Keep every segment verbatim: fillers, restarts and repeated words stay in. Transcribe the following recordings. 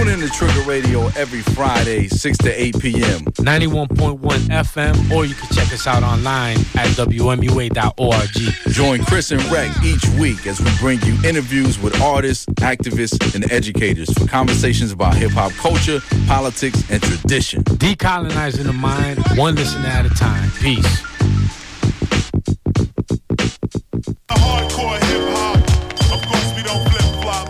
in to Trigger Radio every Friday, six to eight p.m. ninety-one point one F M, or you can check us out online at W M U A dot org. Join Chris and Rec each week as we bring you interviews with artists, activists, and educators for conversations about hip-hop culture, politics, and tradition. Decolonizing the mind, one listener at a time. Peace. Hardcore hip-hop, of course we don't flip-flop.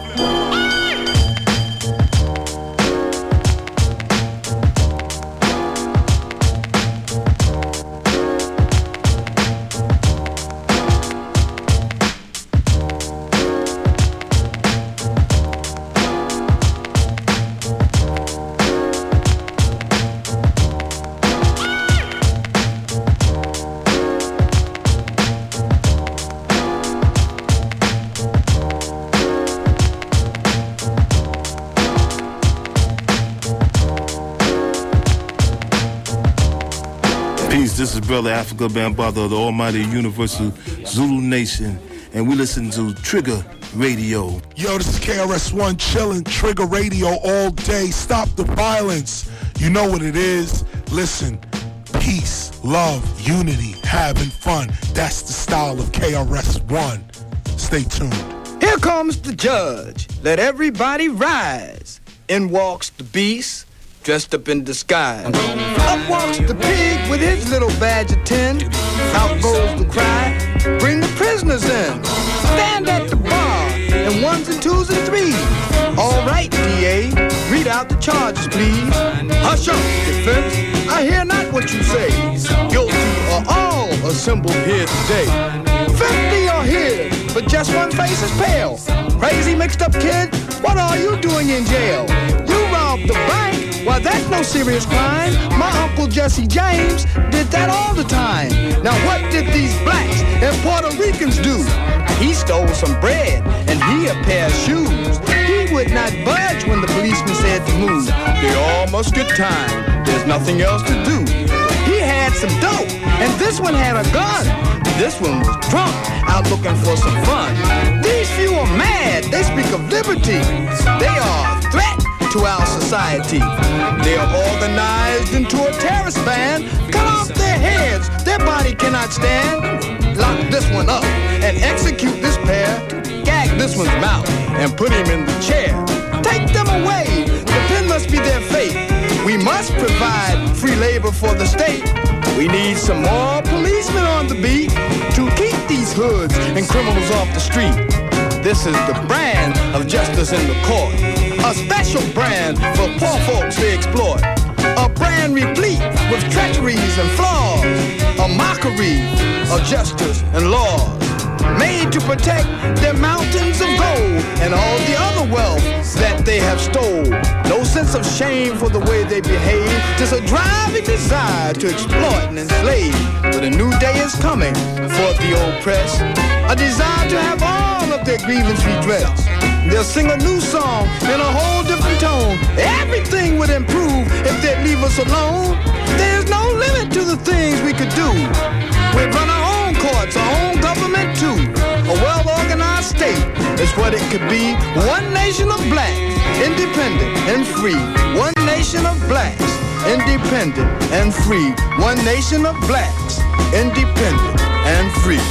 This is Brother Africa Bambaataa of the Almighty Universal Zulu Nation, and we listen to Trigger Radio. Yo, this is K R S One chilling, Trigger Radio all day. Stop the violence. You know what it is. Listen, peace, love, unity, having fun. That's the style of K R S One. Stay tuned. Here comes the judge. Let everybody rise. In walks the beast, dressed up in disguise. Up walks the pig with his little badge of tin. Out goes the cry, bring the prisoners in. Stand at the bar in ones and twos and threes. All right, D A, read out the charges, please. Hush up, defense, I hear not what you say. Guilty are all assembled here today. Fifty are here, but just one face is pale. Crazy mixed up kid, what are you doing in jail? You robbed the bank. Why, that's no serious crime. My Uncle Jesse James did that all the time. Now what did these blacks and Puerto Ricans do? He stole some bread and he a pair of shoes. He would not budge when the policeman said to move. They all must get time. There's nothing else to do. He had some dope and this one had a gun. This one was drunk, out looking for some fun. These few are mad. They speak of liberty. They are a threat to our society. They are organized into a terrorist band. Cut off their heads, their body cannot stand. Lock this one up and execute this pair. Gag this one's mouth and put him in the chair. Take them away, the pen must be their fate. We must provide free labor for the state. We need some more policemen on the beat to keep these hoods and criminals off the street. This is the brand of justice in the court. A special brand for poor folks to exploit. A brand replete with treacheries and flaws. A mockery of justice and laws. Made to protect their mountains of gold and all the other wealth that they have stole. No sense of shame for the way they behave. Just a driving desire to exploit and enslave. But a new day is coming for the oppressed. A desire to have all of their grievance redressed. They'll sing a new song in a whole different tone. Everything would improve if they'd leave us alone. There's no limit to the things we could do. We'd run our own courts, our own government too. A well-organized state is what it could be. One nation of blacks, independent and free. One nation of blacks, independent and free. One nation of blacks, independent and free.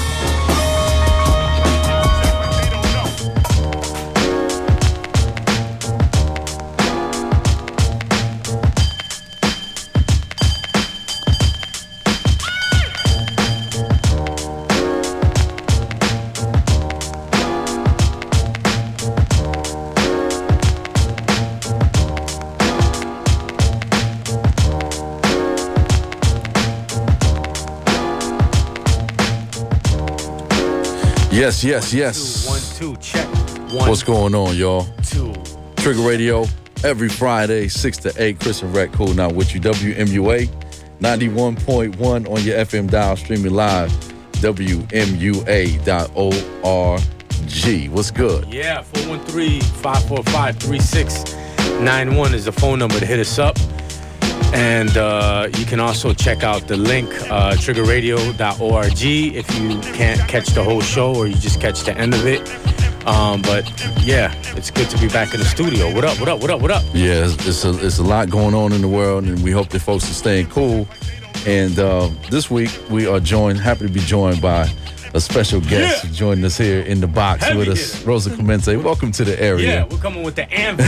Yes, yes, yes. Two, one, two, check. One, What's going on, y'all? Two. Trigger Radio every Friday, six to eight. Chris and Rec cool now with you. W M U A ninety-one point one on your F M dial, streaming live. W M U A dot org. What's good? Yeah, four one three, five four five, three six nine one is the phone number to hit us up. And uh, you can also check out the link, uh, trigger radio dot org, if you can't catch the whole show or you just catch the end of it. Um, but yeah, it's good to be back in the studio. What up? What up? What up? What up? Yeah, it's, it's, a, it's a lot going on in the world, and we hope that folks are staying cool. And uh, this week we are joined, happy to be joined by a special guest Yeah. joining us here in the box Heavy with us, hitter. Rosa Clemente. Welcome to the area. Yeah, we're coming with the anvil.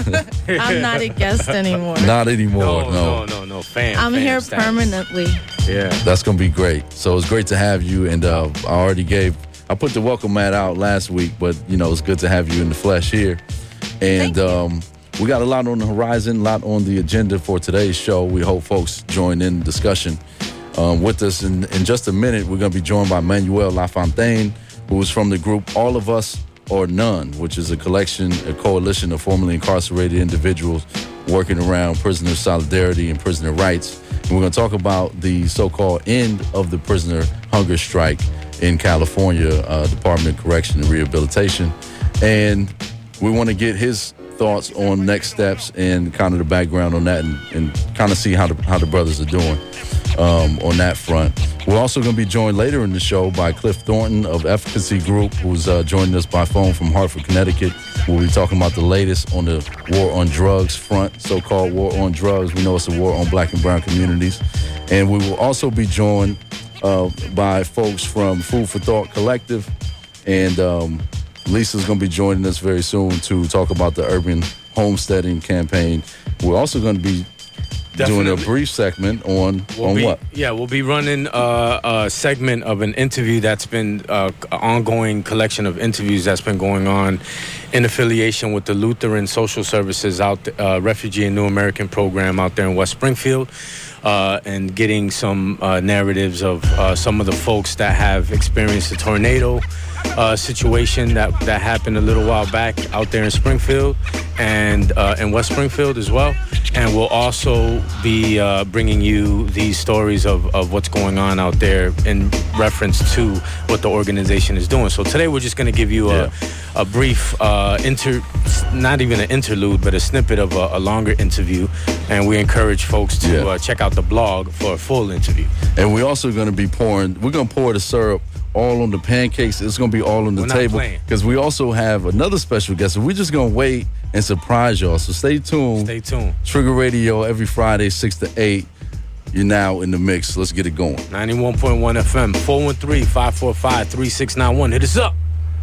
I'm not a guest anymore. Not anymore, no, no. no, no, no. Fan. I'm fan here status. permanently. Yeah. That's going to be great. So it's great to have you. And uh, I already gave, I put the welcome mat out last week, but, you know, it's good to have you in the flesh here. And um, we got a lot on the horizon, a lot on the agenda for today's show. We hope folks join in the discussion um, with us. In, in just a minute, we're going to be joined by Manuel LaFontaine, who is from the group All of Us or None, which is a collection, a coalition of formerly incarcerated individuals working around prisoner solidarity and prisoner rights. And we're going to talk about the so-called end of the prisoner hunger strike in California, uh, Department of Correction and Rehabilitation. And we want to get his thoughts on next steps and kind of the background on that, and, and kind of see how the, how the brothers are doing um, on that front. We're also going to be joined later in the show by Cliff Thornton of Efficacy Group, who's uh, joining us by phone from Hartford, Connecticut. We'll be talking about the latest on the war on drugs front, so-called war on drugs. We know it's a war on black and brown communities. And we will also be joined uh, by folks from Food for Thought Collective. And um, Lisa's going to be joining us very soon to talk about the urban homesteading campaign. We're also going to be Definitely. doing a brief segment on, We'll on be, what? Yeah, we'll be running uh, a segment of an interview that's been uh, an ongoing collection of interviews that's been going on in affiliation with the Lutheran Social Services out uh, Refugee and New American program out there in West Springfield, uh, and getting some uh, narratives of uh, some of the folks that have experienced a tornado uh, situation that, that happened a little while back out there in Springfield and uh, in West Springfield as well. And we'll also be uh, bringing you these stories of, of what's going on out there in reference to what the organization is doing. So today we're just going to give you a, Yeah. a brief, uh, inter, not even an interlude, but a snippet of a, a longer interview. And we encourage folks to Yeah. uh, check out the blog for a full interview. And we're also going to be pouring, we're going to pour the syrup all on the pancakes. It's going to be all on the We're not table. playing. Because we also have another special guest. And we're just going to wait and surprise y'all. So stay tuned. Stay tuned. Trigger Radio every Friday, six to eight. You're now in the mix. Let's get it going. ninety-one point one F M, four one three, five four five, three six nine one. Hit us up.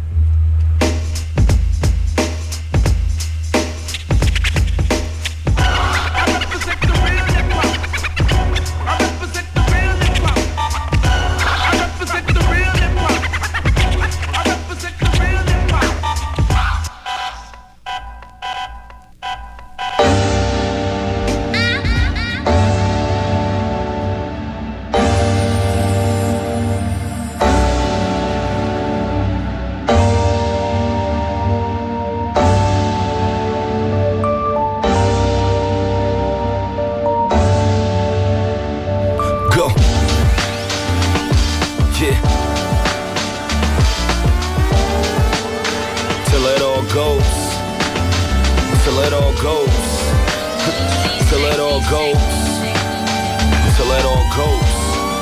Go. Yeah. Till it all goes. Till it all goes. Till it all goes. Till it all goes.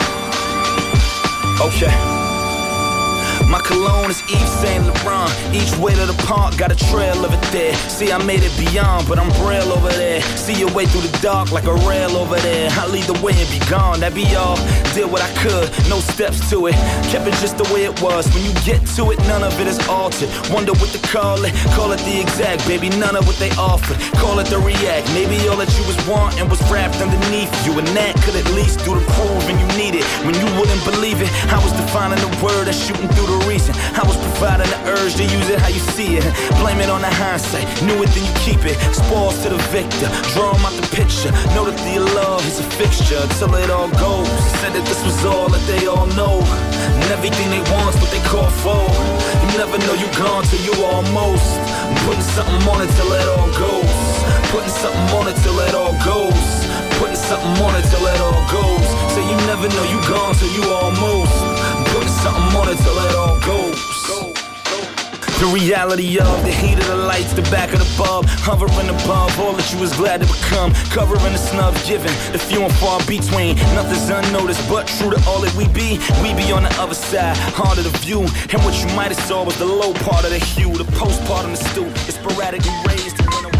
Okay. My cologne is Yves Saint Laurent. Each way to the park, got a trail of it there. See, I made it beyond, but I'm braille over there. See your way through the dark like a rail over there. I lead the way and be gone, that be all. Did what I could, no steps to it. Kept it just the way it was. When you get to it, none of it is altered. Wonder what to call it. Call it the exact, baby, none of what they offered. Call it the react. Maybe all that you was wanting was wrapped underneath you. And that could at least do the proving you needed. When you wouldn't believe it, I was defining the word that's shooting through the reason. I was providing the urge to use it how you see it. Blame it on the hindsight. Knew it, then you keep it. Spoils to the victor. Draw 'em out the picture. Know that the love is a fixture till it all goes. Said that this was all that they all know. And everything they want's what they call for. You never know you gone till you almost. I'm putting something on it till it all goes. Putting something on it till it all goes. Putting something on it till it all goes. Say you never know you gone till you almost. I'm putting something on it till it all goes. The reality of the heat of the lights, the back of the bulb, hovering above all that you was glad to become, covering the snub given, the few and far between. Nothing's unnoticed, but true to all that we be, we be on the other side, hard of the view. And what you might have saw was the low part of the hue, the postpartum, the stew, it's sporadically raised to run away.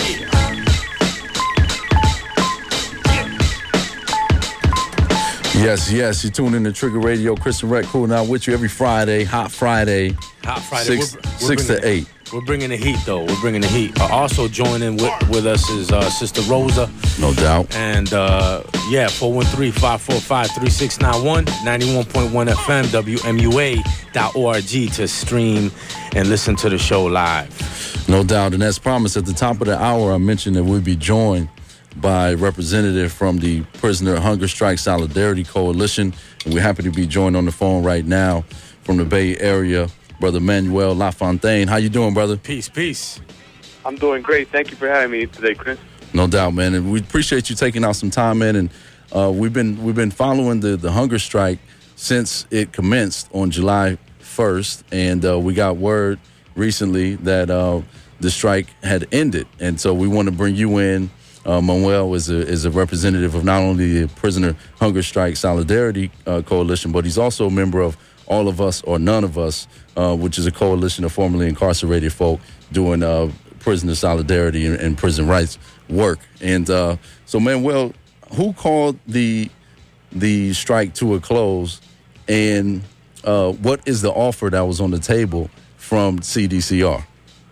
Yes, yes, you tune in to Trigger Radio. Chris and Rec cool now with you every Friday, Hot Friday, Hot Friday, six, we're, we're six bringing, to eight. We're bringing the heat, though. We're bringing the heat. Uh, also joining with, with us is uh, Sister Rosa. No doubt. And, uh, yeah, four one three, five four five, three six nine one, ninety-one point one F M, W M U A dot org to stream and listen to the show live. No doubt. And as promised, at the top of the hour, I mentioned that we'd be joined by a representative from the Prisoner Hunger Strike Solidarity Coalition. And we're happy to be joined on the phone right now from the Bay Area, Brother Manuel LaFontaine. How you doing, brother? Peace, peace. I'm doing great. Thank you for having me today, Chris. No doubt, man. And we appreciate you taking out some time, man. And uh, we've been we've been following the, the hunger strike since it commenced on July first. And uh, we got word recently that uh, the strike had ended. And so we want to bring you in. Uh, Manuel is a, is a representative of not only the Prisoner Hunger Strike Solidarity uh, Coalition, but he's also a member of All of Us or None of Us, uh, which is a coalition of formerly incarcerated folk doing uh, prisoner solidarity and, and prison rights work. And uh, so, Manuel, who called the the strike to a close, and uh, what is the offer that was on the table from C D C R?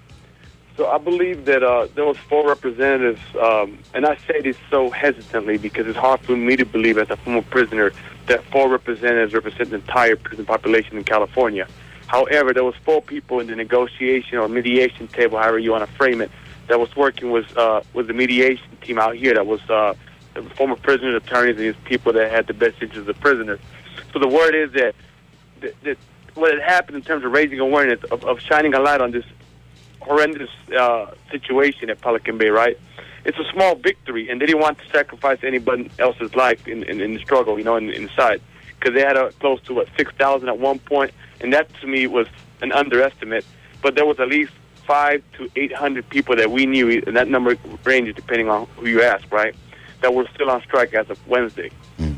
So I believe that uh, there was four representatives, um, and I say this so hesitantly because it's hard for me to believe as a former prisoner that four representatives represent the entire prison population in California. However, there was four people in the negotiation or mediation table, however you want to frame it, that was working with uh, with the mediation team out here. That was uh, the former prisoners, attorneys, and these people that had the best interests of the prisoners. So the word is that, that, that what had happened in terms of raising awareness, of, of shining a light on this horrendous uh, situation at Pelican Bay, right? It's a small victory, and they didn't want to sacrifice anybody else's life in, in, in the struggle, you know, in, inside. Because they had a, close to, what, six thousand at one point, and that, to me, was an underestimate. But there was at least five to eight hundred people that we knew, and that number ranges depending on who you ask, right, that were still on strike as of Wednesday. Mm.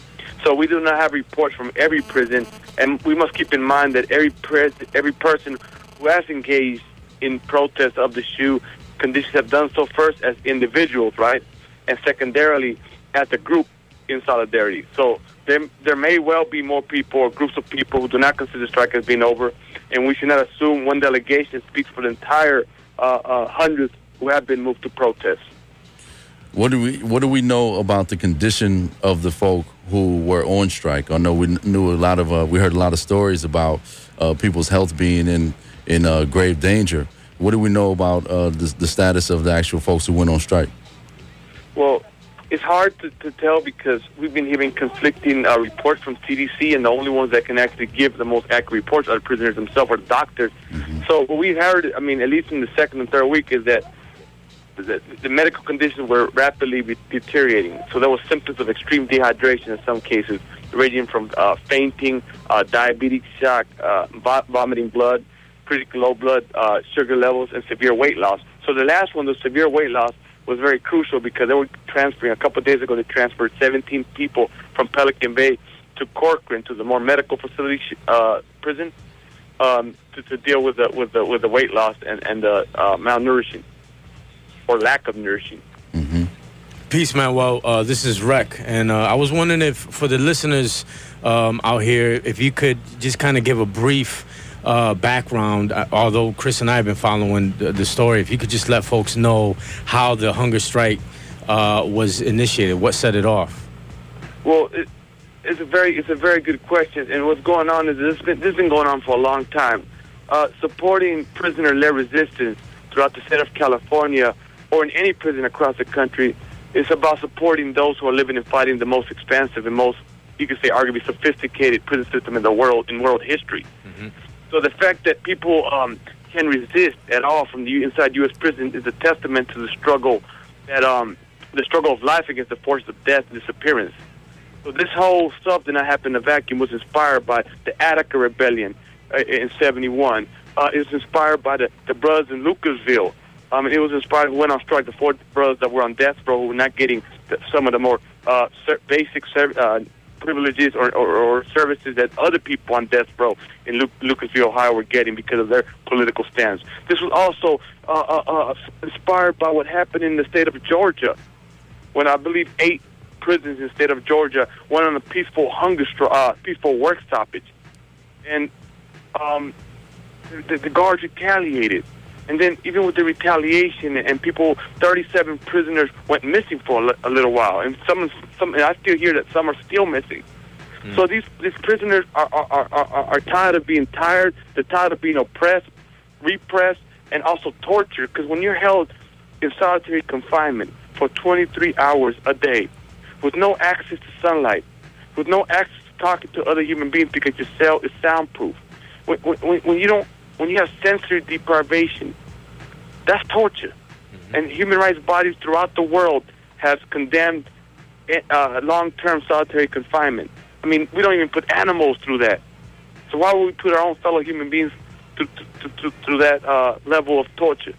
So we do not have reports from every prison, and we must keep in mind that every pres- every person who has engaged in protest of the shoe conditions have done so first as individuals, right, and secondarily as a group in solidarity. So there, there may well be more people or groups of people who do not consider strike as being over, and we should not assume one delegation speaks for the entire uh, uh, hundreds who have been moved to protest. What do we What do we know about the condition of the folk who were on strike? I know we knew a lot of uh, we heard a lot of stories about uh, people's health being in. in uh, grave danger. What do we know about uh, the, the status of the actual folks who went on strike? Well, it's hard to, to tell because we've been hearing conflicting uh, reports from C D C, and the only ones that can actually give the most accurate reports are the prisoners themselves or the doctors. Mm-hmm. So what we've heard, I mean, at least in the second and third week, is that the, the medical conditions were rapidly be- deteriorating. So there was symptoms of extreme dehydration in some cases, ranging from uh, fainting, uh, diabetic shock, uh, vo- vomiting blood, pretty low blood uh, sugar levels, and severe weight loss. So the last one, the severe weight loss, was very crucial because they were transferring, a couple of days ago, they transferred seventeen people from Pelican Bay to Corcoran, to the more medical facility uh, prison, um, to, to deal with the with the with the weight loss and and the uh, malnourishing or lack of nourishing. Mm-hmm. Peace, man. Well, uh, this is Rec, and uh, I was wondering if, for the listeners um, out here, if you could just kind of give a brief Uh, background, uh, although Chris and I have been following the, the story, if you could just let folks know how the hunger strike uh, was initiated, what set it off? Well, it, it's a very it's a very good question, and what's going on is this has been, this has been going on for a long time. Uh, supporting prisoner-led resistance throughout the state of California or in any prison across the country is about supporting those who are living and fighting the most expansive and most, you could say, arguably sophisticated prison system in the world, in world history. Mm-hmm. So the fact that people um, can resist at all from the inside U S prison is a testament to the struggle that um, the struggle of life against the forces of death and disappearance. So this whole stuff did not happen in a vacuum. Was inspired by the Attica Rebellion uh, in seventy-one, uh, is inspired by the, the brothers in Lucasville. Um, it was inspired who went on strike, the four brothers that were on death row who were not getting the, some of the more uh, ser- basic ser- uh, privileges or, or, or services that other people on death row in Lu- Lucasville, Ohio were getting because of their political stance. This was also uh, uh, uh, inspired by what happened in the state of Georgia when I believe eight prisons in the state of Georgia went on a peaceful hunger stri- uh, peaceful work stoppage. And um, the, the guards retaliated. And then even with the retaliation and people, thirty-seven prisoners went missing for a, li- a little while. And some, some, and I still hear that some are still missing. Mm. So these, these prisoners are, are, are, are, are tired of being tired. They're tired of being oppressed, repressed, and also tortured. Because when you're held in solitary confinement for twenty-three hours a day, with no access to sunlight, with no access to talking to other human beings because your cell is soundproof, when, when, when you don't, when you have sensory deprivation, that's torture. Mm-hmm. And human rights bodies throughout the world have condemned uh, long-term solitary confinement. I mean, we don't even put animals through that. So why would we put our own fellow human beings through, through, through, through that uh, level of torture?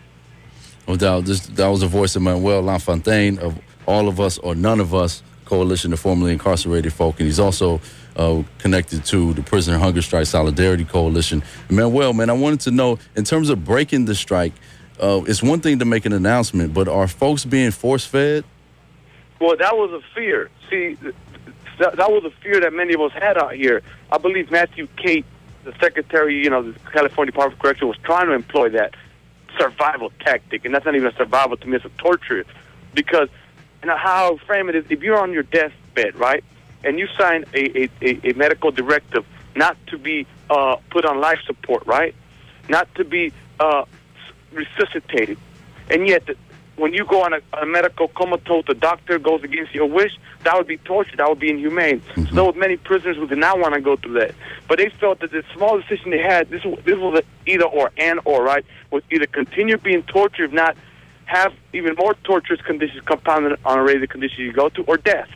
No doubt. This, that was the voice of Manuel LaFontaine of All of Us or None of Us Coalition of Formerly Incarcerated Folk. And he's also uh, connected to the Prisoner Hunger Strike Solidarity Coalition. Manuel, man, I wanted to know, in terms of breaking the strike, uh, it's one thing to make an announcement, but are folks being force-fed? Well, that was a fear. See, that, that was a fear that many of us had out here. I believe Matthew Cate, the Secretary, you know, the California Department of Correction, was trying to employ that survival tactic, and that's not even a survival to me, it's a torture. Because, and how I frame it is, if you're on your deathbed, right, and you sign a, a, a, a medical directive not to be uh, put on life support, right, not to be uh, resuscitated, and yet the, when you go on a, a medical comatose, the doctor goes against your wish, that would be torture, that would be inhumane. Mm-hmm. So there were many prisoners who did not want to go through that. But they felt that the small decision they had, this, this was an either or, and or, right, was either continue being tortured, if not have even more torturous conditions compounded on a regular condition you go to, or death.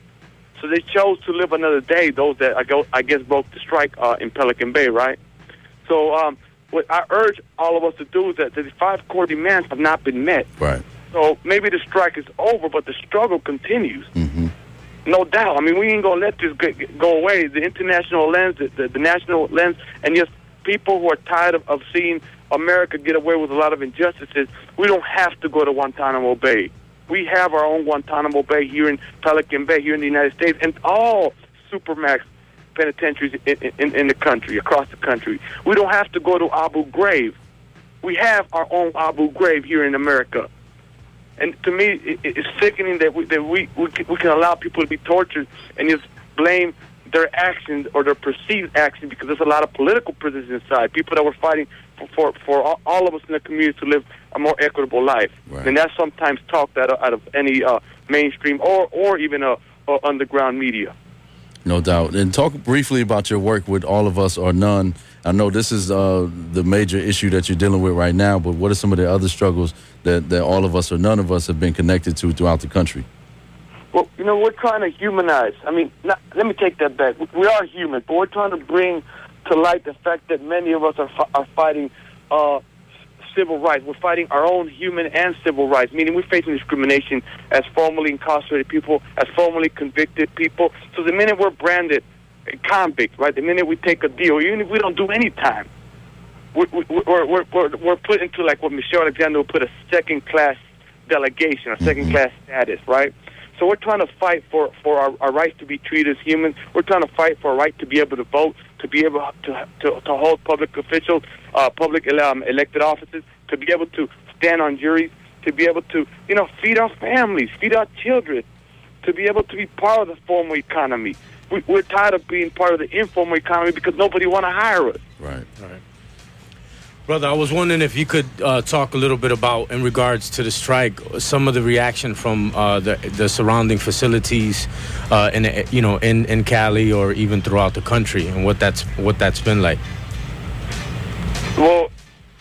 So they chose to live another day, those that I, go, I guess broke the strike uh, in Pelican Bay, right? So um, what I urge all of us to do is that the five core demands have not been met. Right. So maybe the strike is over, but the struggle continues. Mm-hmm. No doubt. I mean, we ain't going to let this go, go away. The international lens, the, the, the national lens, and yes, people who are tired of, of seeing America get away with a lot of injustices, we don't have to go to Guantanamo Bay. We have our own Guantanamo Bay here in Pelican Bay, here in the United States, and all Supermax penitentiaries in, in, in the country, across the country. We don't have to go to Abu Ghraib. We have our own Abu Ghraib here in America. And to me, it, it's sickening that we that we, we can, we can allow people to be tortured and just blame their actions or their perceived actions, because there's a lot of political prisoners inside, people that were fighting for for, for all, all of us in the community to live a more equitable life. Right. And that's sometimes talked out of, out of any uh, mainstream or or even a, a underground media. No doubt. And talk briefly about your work with All of Us or None. I know this is uh, the major issue that you're dealing with right now, but what are some of the other struggles that, that All of Us or None of Us have been connected to throughout the country? Well, you know, we're trying to humanize. I mean, not, let me take that back. We are human, but we're trying to bring to light the fact that many of us are, are fighting uh, civil rights. We're fighting our own human and civil rights, meaning we're facing discrimination as formerly incarcerated people, as formerly convicted people. So the minute we're branded a convict, right, the minute we take a deal, even if we don't do any time, we're, we're, we're, we're, we're put into like what Michelle Alexander would put a second-class delegation, a second-class status, right? So we're trying to fight for, for our, our rights to be treated as humans. We're trying to fight for a right to be able to vote, to be able to to, to hold public officials, uh, public um, elected offices, to be able to stand on juries, to be able to, you know, feed our families, feed our children, to be able to be part of the formal economy. We, we're tired of being part of the informal economy because nobody want to hire us. Right. Right. Brother, I was wondering if you could uh, talk a little bit about, in regards to the strike, some of the reaction from uh, the the surrounding facilities, uh, in you know in, in Cali or even throughout the country, and what that's what that's been like. Well,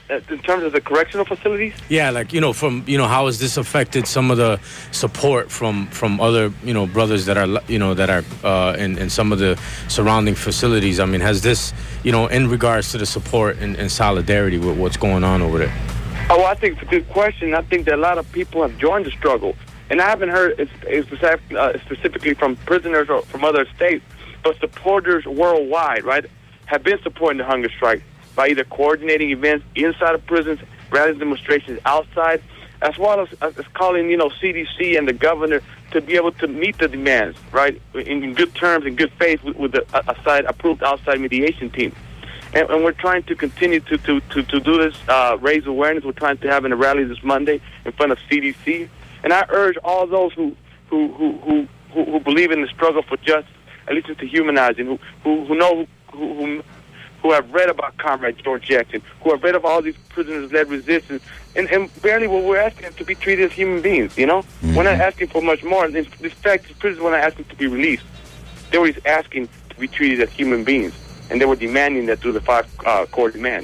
in terms of the correctional facilities? Yeah, like, you know, from, you know, how has this affected some of the support from, from other, you know, brothers that are, you know, that are uh, in, in some of the surrounding facilities? I mean, has this, you know, in regards to the support and, and solidarity with what's going on over there? Oh, well, I think it's a good question. I think that a lot of people have joined the struggle. And I haven't heard it, it, uh, specifically from prisoners or from other states, but supporters worldwide, right, have been supporting the hunger strike by either coordinating events inside of prisons, rallies, demonstrations outside, as well as, as calling, you know, C D C and the governor to be able to meet the demands, right, in, in good terms, in good faith, with, with the aside, approved outside mediation team. And, and we're trying to continue to, to, to, to do this, uh, raise awareness. We're trying to have a rally this Monday in front of C D C. And I urge all those who who who who, who, who believe in the struggle for justice, at least it's dehumanizing, who who, who know who, who who have read about Comrade George Jackson, who have read of all these prisoners-led resistance, and, and barely what we're asking them to be treated as human beings, you know? Mm-hmm. We're not asking for much more. In fact, the prisoners were not asking to be released. They were just asking to be treated as human beings, and they were demanding that through the five uh, core demands.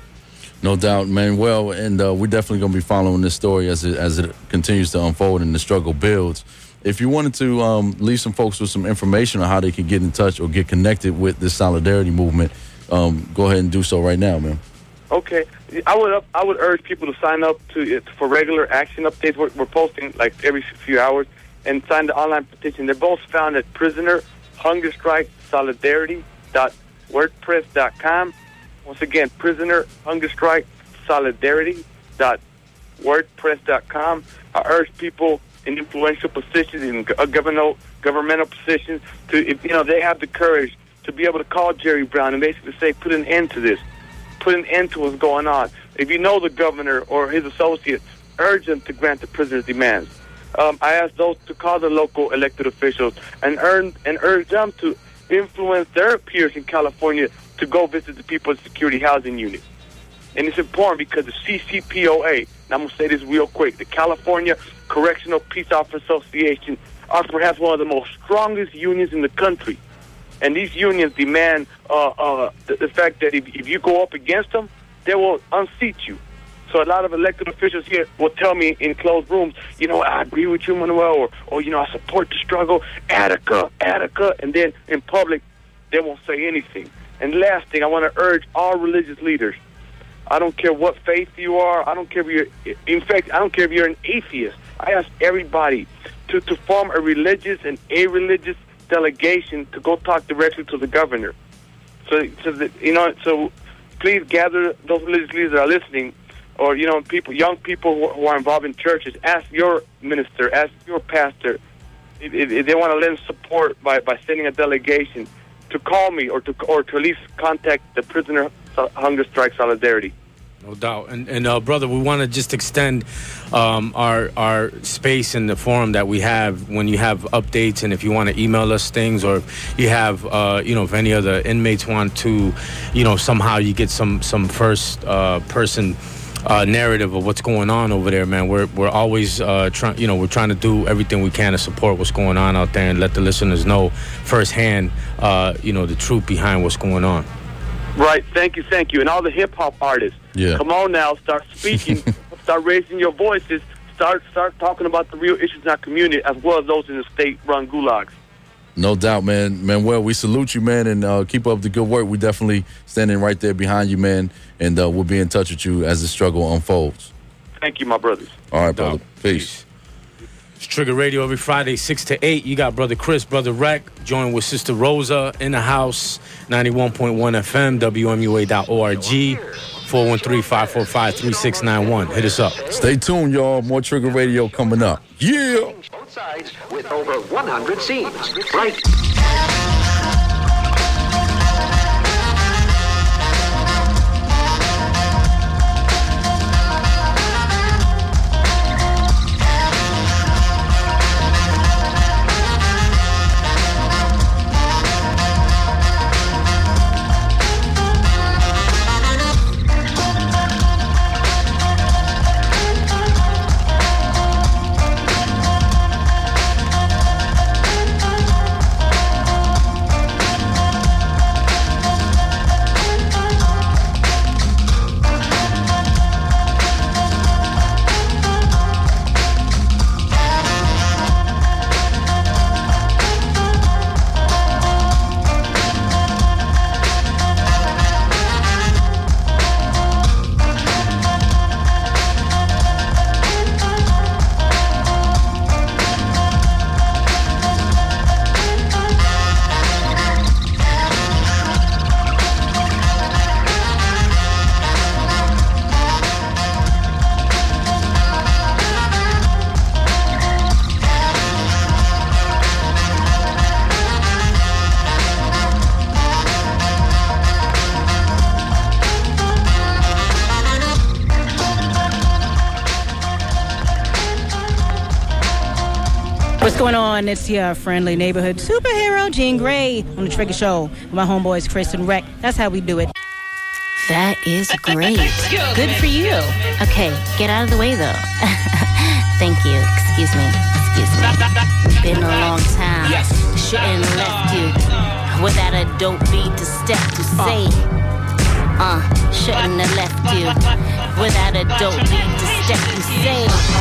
No doubt, Manuel, and uh, we're definitely going to be following this story as it, as it continues to unfold and the struggle builds. If you wanted to um, leave some folks with some information on how they can get in touch or get connected with this solidarity movement, um, go ahead and do so right now, man. Okay, I would I would urge people to sign up to for regular action updates. We're, we're posting like every few hours, and sign the online petition. They're both found at prisoner hunger strike solidarity dot wordpress dot com. Once again, prisoner hunger strike solidarity dot wordpress dot com. I urge people in influential positions, in governmental governmental positions, to, if you know, they have the courage to be able to call Jerry Brown and basically say, put an end to this. Put an end to what's going on. If you know the governor or his associates, urge them to grant the prisoners' demands. Um, I ask those to call the local elected officials and, earn, and urge them to influence their peers in California to go visit the People's Security Housing Unit. And it's important because the C C P O A, and I'm going to say this real quick, the California Correctional Peace Officers Association are perhaps one of the most strongest unions in the country. And these unions demand uh, uh, the, the fact that if, if you go up against them, they will unseat you. So a lot of elected officials here will tell me in closed rooms, you know, I agree with you, Manuel, or, or you know, I support the struggle, Attica, Attica, and then in public, they won't say anything. And last thing, I want to urge all religious leaders. I don't care what faith you are. I don't care if you're, in fact, I don't care if you're an atheist. I ask everybody to, to form a religious and a-religious delegation to go talk directly to the governor. So, so that, you know, so please gather those religious leaders that are listening, or, you know, people, young people who, who are involved in churches. Ask your minister, ask your pastor if, if, if they want to lend support by, by sending a delegation to call me or to or to at least contact the Prisoner Hunger Strike Solidarity. No doubt. And, and uh, brother, we want to just extend um, our our space in the forum that we have when you have updates, and if you want to email us things, or if you have, uh, you know, if any other inmates want to, you know, somehow you get some, some first uh, person uh, narrative of what's going on over there, man. We're we're always uh, trying, you know, we're trying to do everything we can to support what's going on out there and let the listeners know firsthand, uh, you know, the truth behind what's going on. Right. Thank you. Thank you. And all the hip hop artists. Yeah. Come on now. Start speaking. Start raising your voices. Start start talking about the real issues in our community as well as those in the state-run gulags. No doubt, man. Manuel, we salute you, man, and uh, keep up the good work. We definitely standing right there behind you, man, and uh, we'll be in touch with you as the struggle unfolds. Thank you, my brothers. All right, brother. Peace. It's Trigger Radio every Friday, six to eight. You got Brother Chris, Brother Rec, joined with Sister Rosa in the house, ninety-one point one F M, W M U A dot org, four one three, five four five, three six nine one. Hit us up. Stay tuned, y'all. More Trigger Radio coming up. Yeah! Both sides with over one hundred scenes. Right. What's going on? It's your friendly neighborhood superhero, Jean Grey, on the Trigger Show with my homeboys, Chris and Rec. That's how we do it. That is great. Good for you. Okay, get out of the way, though. Thank you. Excuse me. Excuse me. Been a long time. Shouldn't left you without a dope beat to step to say. Uh, shouldn't have left you without a dope beat to step to say.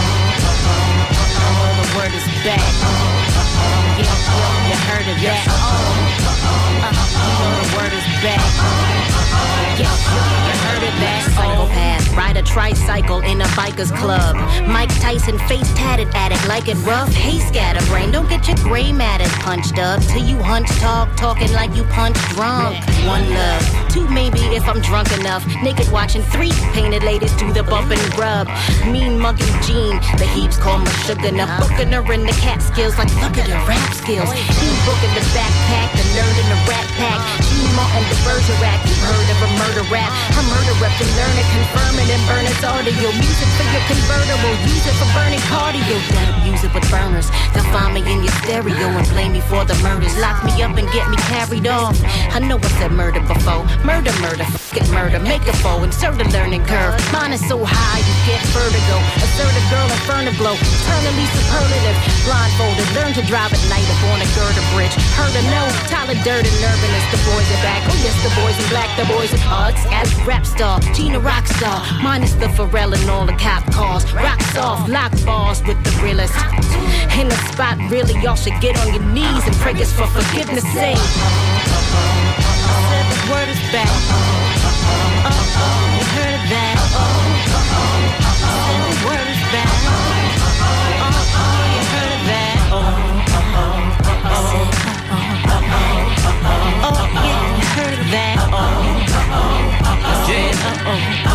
Oh, the word is back. Yeah, you heard of that. Uh, you know the word is back. Yeah, you heard of that. Psychopath, ride a tricycle in a biker's club. Mike Tyson face tatted addict, like it rough. Hey, scatterbrain, don't get your gray matters punched up till you hunch talk, talking like you punch drunk. One love, two maybe if I'm drunk enough. Naked watching three painted ladies do the bump and rub. Mean mugging Jean, the heaps call my sugar. Now booking her in the cat skills, like look at her rap skills. He booking the backpack, the nerd in the rat pack. She Martin the Bergerac, you heard of a murder rap. Her murder rep to learn it, confirm it, and burn its audio. Music for your convertible, use it for burning cardio. Don't use it with burners. They'll find me in your stereo and blame me for the murders. Lock me up and get me carried off. I know I said murder before. Murder, murder, f it, murder. Make a foe, insert a learning curve. Mine is so high, you get vertigo. Assertive girl, inferno glow. Eternally superlative. Blindfolded, learn to drive at night up on a girder bridge. Heard or no, Tyler Dirt and Urbanist. The boys are back. Oh yes, the boys in black, the boys in Uggs. As rap star, Gina Rockstar. Minus the Pharrell and all the cop cars. Rock soft, lock bars with the realest. In the spot, really, y'all should get on your knees and pray us for forgiveness' sake. Said the word is back. Oh, oh, you heard of that? Said the word is back. Oh, oh, you heard of that? Oh, oh, oh, oh, oh, yeah, you heard of that? Oh, oh, oh, yeah, oh,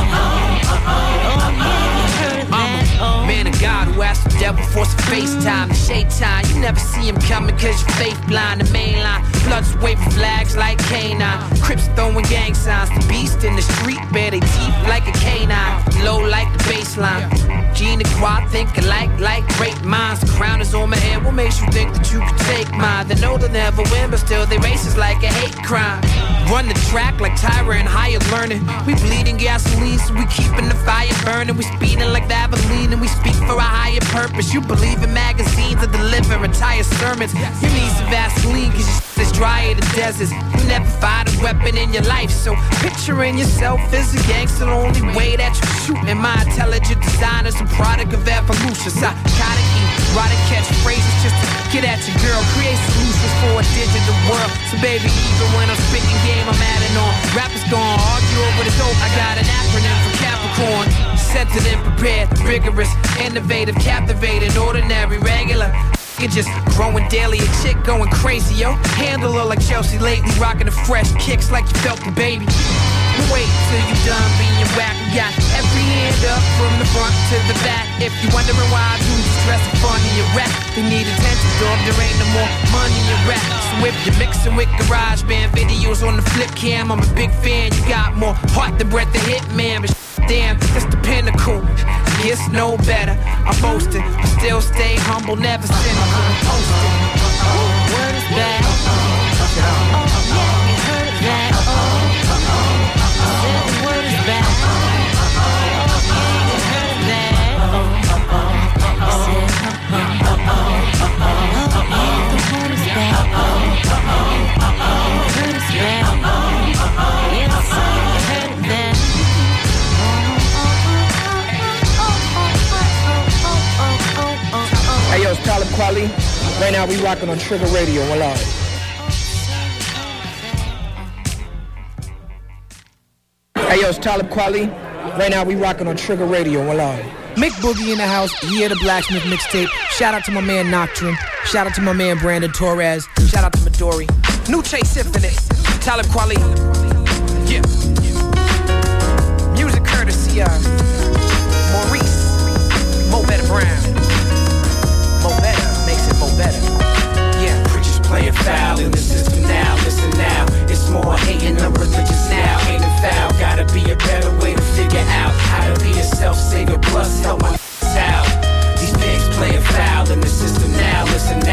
yeah, you heard of that? Oh. Man of God who asked the devil for some FaceTime. The shade time, you never see him coming cause your faith blind. The main line, bloods waving flags like canine. Crips throwing gang signs. The beast in the street bare they teeth like a canine. Low like the baseline. Gina Quad thinking like, like great minds. The crown is on my head, what makes you think that you can take mine? They know they'll never win, but still they racist like a hate crime. Run the track like Tyra and higher learning. We bleeding gasoline, so we keeping the fire burning. We speeding like Valvoline, and we speak for a higher purpose. You believe in magazines that deliver entire sermons. You need some Vaseline, cause your shit is drier than deserts. You never fired a weapon in your life, so picturing yourself as a gangster, the only way that you shoot. And my intelligent designer's a product of evolution. Psychotic, erotic catchphrases just to get at your girl. Create solutions for a digital world. So baby, even when I'm spitting game, I'm adding on. Rappers gon' argue over the dope. I got an acronym for Capricorn. Centered and prepared, rigorous, innovative, captivating, ordinary, regular. You're just growing daily, a chick going crazy, yo. Handle her like Chelsea lately, rocking the fresh kicks like you felt the baby. Wait till you done being whack. We got every hand up from the front to the back. If you wondering why I do this dressing funny and rap, they need attention, dog. There ain't no more money in rap. So if you're mixing with garage band videos on the flip cam, I'm a big fan. You got more heart than breath, the hitman, but damn, that's the pinnacle. It's no better. I'm boasting, but still stay humble, never cynical. Posted. Word is back. Oh, yeah, you heard of that. Oh. The word is back. Oh, yeah, you heard of that. Oh, oh, oh, oh, oh, yeah, the word is back. Oh, oh, oh, the word is back. Yes, you heard of that. Hey yo, it's Talib Kweli. Right now we rocking on Trigger Radio. We're live. Hey yo, it's Talib Kweli. Right now we rocking on Trigger Radio. We're live. Mick Boogie in the house. Yeah, the Blacksmith mixtape. Shout out to my man Nocturne. Shout out to my man Brandon Torres. Shout out to Midori. New Chase Infinite. Talib Kweli. Yeah. Music courtesy of Maurice. Mo Better Brown. Mo Better makes it Mo Better. Yeah. Preachers playing foul in the system now. Listen now. It's more hating than religious now. Ain't it foul? Gotta be a better way to figure out how to be a self-savior plus help my out. These pigs playing foul in the system now. Listen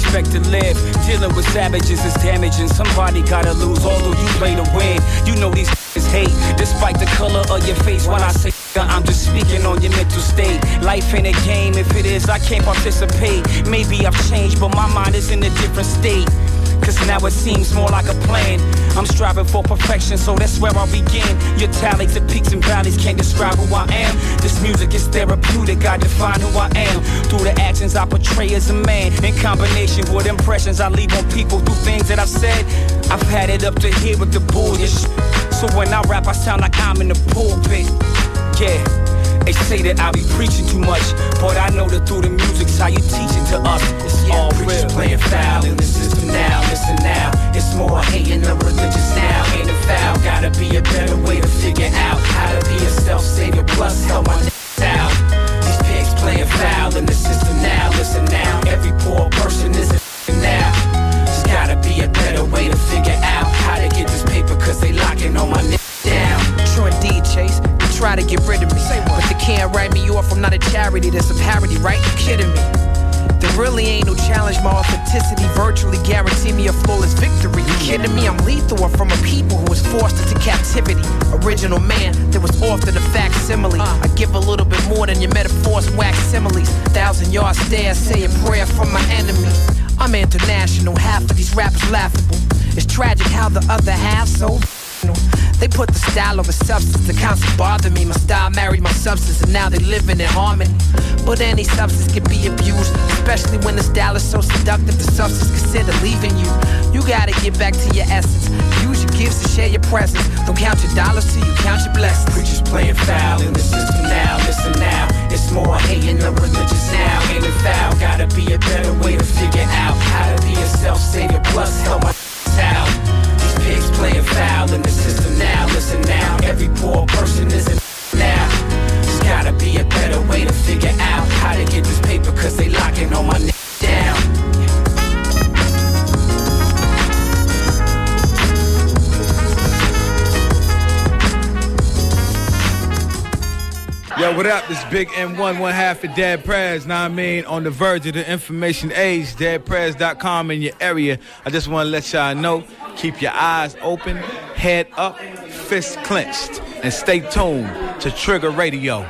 expect to live. Dealing with savages is damaging. Somebody gotta lose, although you play to win. You know these is hate, despite the color of your face. When I say I'm just speaking on your mental state. Life ain't a game, if it is, I can't participate. Maybe I've changed, but my mind is in a different state. Cause now it seems more like a plan. I'm striving for perfection, so that's where I begin. Your tallies of peaks and valleys can't describe who I am. This music is therapeutic, I define who I am through the actions I portray as a man, in combination with impressions I leave on people through things that I've said. I've had it up to here with the bullish, so when I rap I sound like I'm in the pulpit. Yeah, they say that I be preaching too much, but I know that through the music's how you teach it to us. It's yeah, all real. Playing foul in the system now, listen now. It's more hating than religious now. Ain't a foul, gotta be a better way to figure out how to be a self-savior plus help my n****s out. These pigs playing foul in the system now, listen now. Every poor person is a n**** now. There's gotta be a better way to figure out how to get this paper cause they locking on my n**** down. True indeed, Chase. They try to get rid of me, but they can't write me off. I'm not a charity, that's a parody, right? You kidding me? There really ain't no challenge. My authenticity virtually guarantee me a flawless victory. You kidding me? I'm lethal. I'm from a people who was forced into captivity. Original man, there was often a facsimile. I give a little bit more than your metaphors and wax similes. Thousand yard stare, say a prayer from my enemy. I'm international, half of these rappers laughable. It's tragic how the other half so they put the style over substance, the concept bother me. My style married my substance and now they living in harmony. But any substance can be abused, especially when the style is so seductive. The substance consider leaving you. You gotta get back to your essence. Use your gifts to share your presence. Don't count your dollars till you count your blessings. Preachers playing foul in the system now, listen now. It's more hating than religious now. Ain't a foul, gotta be a better way to figure out how to be a self-savior plus help my out. Pigs playing foul in the system now, listen now. Every poor person is a now. There's gotta be a better way to figure out how to get this paper cause they locking on my n*** down. Yo, what up? This Big M one, one half of Dead Prez, know what I mean? On the verge of the information age, dead prez dot com in your area. I just want to let y'all know, keep your eyes open, head up, fists clenched, and stay tuned to Trigger Radio.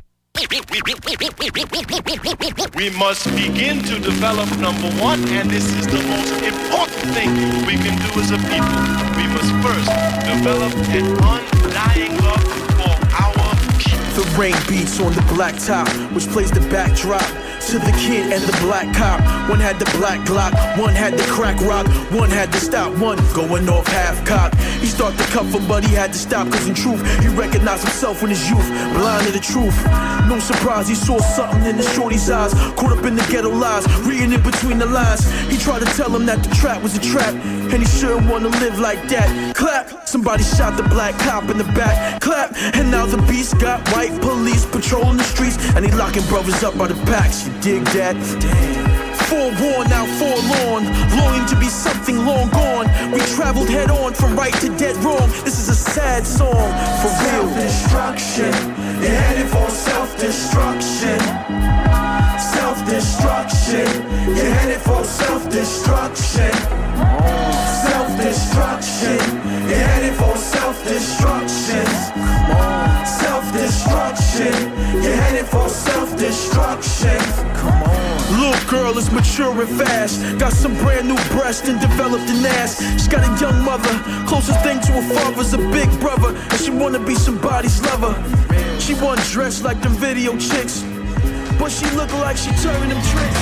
We must begin to develop number one, and this is the most important thing we can do as a people. We must first develop an undying love for our people. The rain beats on the black top, which plays the backdrop to the kid and the black cop. One had the black Glock, one had the crack rock, one had to stop, one going off half cock. He started to cuff him, but he had to stop, cause in truth, he recognized himself in his youth, blind to the truth. No surprise, he saw something in the shorty's eyes, caught up in the ghetto lies, reading in between the lines. He tried to tell him that the trap was a trap, and he shouldn't want to live like that. Clap, somebody shot the black cop in the back. Clap, and now the beast got white police patrolling the streets, and he locking brothers up by the packs. You dig that? Damn. Forewarned, now forlorn, longing to be something long gone. We traveled head on from right to dead wrong. This is a sad song, for real. Self-destruction, you're headed for self-destruction. Self-destruction, you're headed for self-destruction. Self-destruction, you're headed for self-destruction. Self-destruction, you're headed for self-destruction. Come on. Little girl is mature and fast, got some brand new breasts and developed an ass. She's got a young mother, closest thing to her father's a big brother, and she wanna be somebody's lover. She wasn't dressed like them video chicks, but she look like she turning them tricks.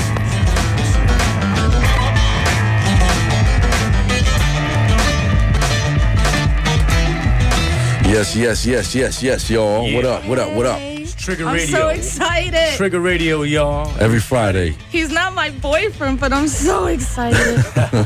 Yes, yes, yes, yes, yes, y'all. Yeah. What up, what up, what up? It's Trigger I'm Radio. so excited. Trigger Radio, y'all. Every Friday. He's not my boyfriend, but I'm so excited.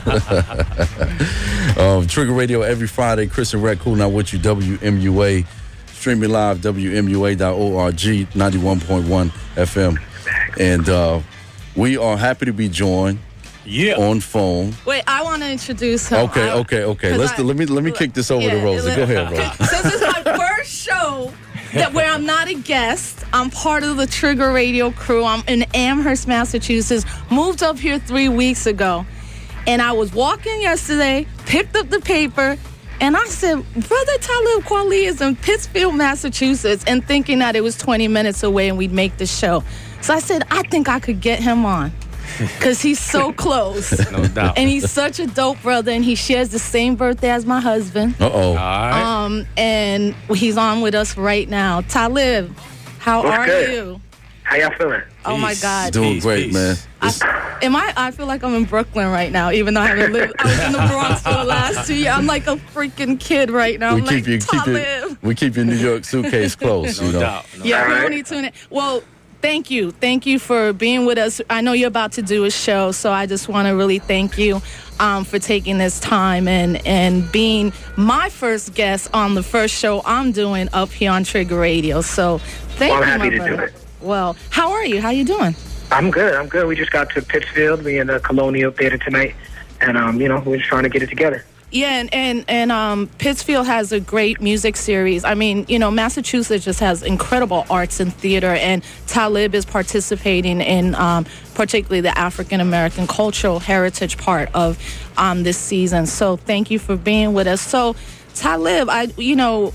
um, Trigger Radio every Friday. Chris and Rec, cool now with you, W M U A. Streaming live, W M U A dot org, ninety-one point one F M. And uh, we are happy to be joined yeah. on phone. Wait, I want to introduce him. Okay, I, okay, okay. Let's I, do, let me let me kick this over yeah, to Rosa. Go ahead, Rosa. Since this is my first show that where I'm not a guest, I'm part of the Trigger Radio crew. I'm in Amherst, Massachusetts. Moved up here three weeks ago. And I was walking yesterday, picked up the paper, and I said, Brother Talib Kweli is in Pittsfield, Massachusetts, and thinking that it was twenty minutes away and we'd make the show. So I said, I think I could get him on. Because he's so close. No doubt. And he's such a dope brother, and he shares the same birthday as my husband. Uh-oh. All right. Um, and he's on with us right now. Talib, how What's are good? you? How y'all feeling? Oh, my God. Doing great, man. I, am I, I feel like I'm in Brooklyn right now, even though I haven't lived. I was in the Bronx for the last two years. I'm like a freaking kid right now. We I'm keep like, you keep Talib. it, we keep your New York suitcase close, you know. doubt. No Yeah, we doubt. only tune in. Well, thank you. Thank you for being with us. I know you're about to do a show, so I just want to really thank you um, for taking this time and, and being my first guest on the first show I'm doing up here on Trigger Radio. So thank Well, I'm you, happy my to brother. do it. Well, how are you? How you doing? I'm good. I'm good. We just got to Pittsfield. We in the Colonial Theater tonight, and um, you know, we're just trying to get it together. Yeah, and, and, and um, Pittsfield has a great music series. I mean, you know, Massachusetts just has incredible arts and theater, and Talib is participating in um, particularly the African-American cultural heritage part of um, this season. So thank you for being with us. So, Talib, I, you know,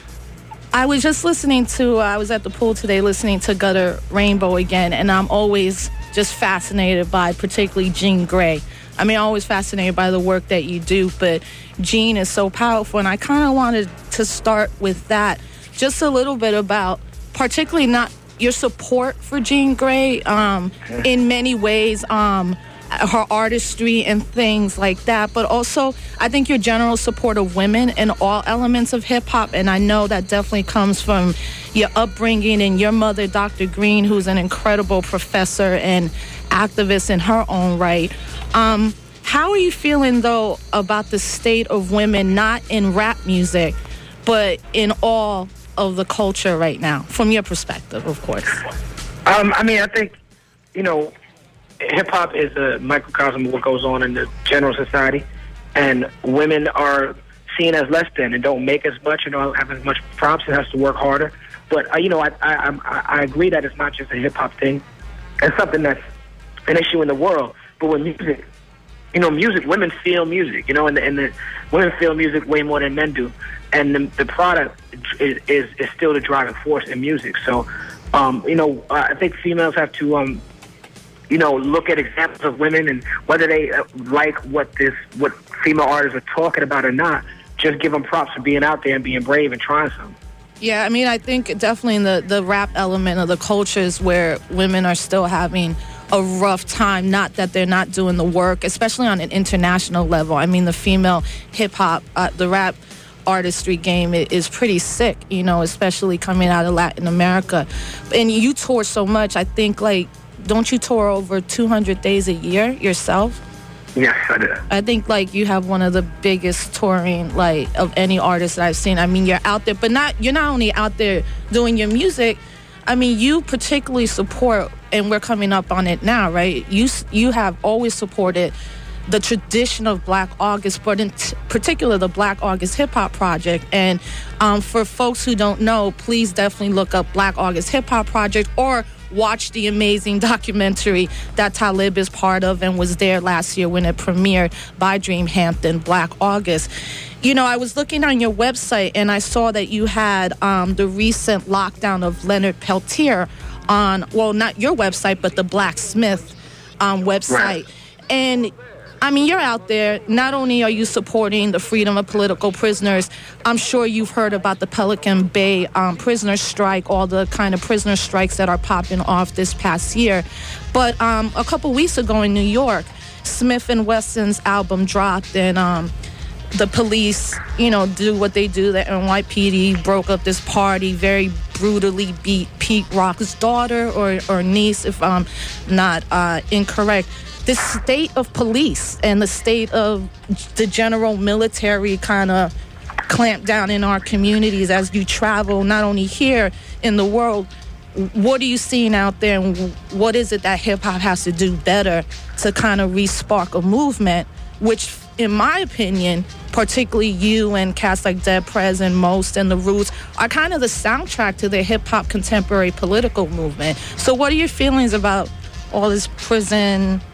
I was just listening to, uh, I was at the pool today listening to Gutter Rainbow again, and I'm always just fascinated by particularly Jean Grey. I mean, I'm always fascinated by the work that you do, but Jean is so powerful, and I kind of wanted to start with that. Just a little bit about particularly not your support for Jean Grey um, in many ways, um, her artistry and things like that, but also I think your general support of women in all elements of hip-hop, and I know that definitely comes from your upbringing and your mother, Doctor Green, who's an incredible professor and activist in her own right. Um, how are you feeling, though, about the state of women, not in rap music, but in all of the culture right now, from your perspective, of course? Um, I mean, I think, you know, hip-hop is a microcosm of what goes on in the general society, and women are seen as less than and don't make as much and don't have as much props and has to work harder. But, uh, you know, I, I, I, I agree that it's not just a hip-hop thing. It's something that's an issue in the world. But with music, you know, music, women feel music, you know, and the, and the women feel music way more than men do. And the, the product is, is, is still the driving force in music. So, um, you know, I think females have to, um, you know, look at examples of women and whether they uh, like what this, what female artists are talking about or not, just give them props for being out there and being brave and trying something. Yeah, I mean, I think definitely in the, the rap element of the cultures where women are still having a rough time, not that they're not doing the work, especially on an international level. I mean, the female hip-hop, uh, the rap artistry game is pretty sick, you know, especially coming out of Latin America. And you tour so much, I think, like, don't you tour over two hundred days a year yourself? Yes, I do. I think, like, you have one of the biggest touring, like, of any artist that I've seen. I mean, you're out there, but not you're not only out there doing your music. I mean, you particularly support, and we're coming up on it now, right? You you have always supported the tradition of Black August, but in t- particular the Black August Hip Hop Project. And um, for folks who don't know, please definitely look up Black August Hip Hop Project or watch the amazing documentary that Talib is part of and was there last year when it premiered by Dream Hampton, Black August. You know, I was looking on your website and I saw that you had um, the recent lockdown of Leonard Peltier on, well, not your website, but the Blacksmith um, website. Right. And I mean, you're out there. Not only are you supporting the freedom of political prisoners, I'm sure you've heard about the Pelican Bay um, prisoner strike, all the kind of prisoner strikes that are popping off this past year. But um, a couple weeks ago in New York, Smith and Wesson's album dropped, and um, the police, you know, do what they do. The N Y P D broke up this party, very brutally beat Pete Rock's daughter or, or niece, if I'm not uh, incorrect. The state of police and the state of the general military kind of clamp down in our communities as you travel, not only here in the world. What are you seeing out there, and what is it that hip-hop has to do better to kind of re-spark a movement, which, in my opinion, particularly you and cats like Dead Prez and Most and The Roots are kind of the soundtrack to the hip-hop contemporary political movement. So what are your feelings about all this prison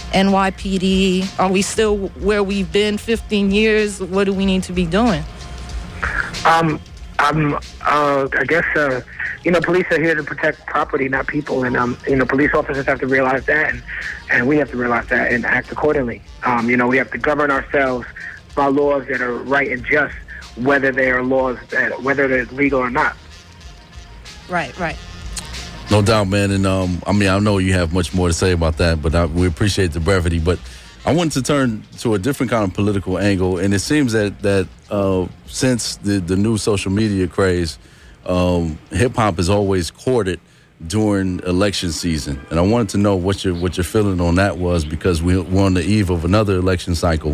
N Y P D? Are we still where we've been fifteen years? What do we need to be doing? Um, I'm, uh, I guess, uh, you know, police are here to protect property, not people. And, um, you know, police officers have to realize that, and, and we have to realize that and act accordingly. Um, you know, we have to govern ourselves by laws that are right and just, whether they are laws that, whether they're legal or not. Right, right. No doubt, man. And um, I mean, I know you have much more to say about that, but I, we appreciate the brevity. But I wanted to turn to a different kind of political angle, and it seems that that uh, since the the new social media craze, um, hip hop has always courted during election season. And I wanted to know what your what your feeling on that was, because we, we're on the eve of another election cycle,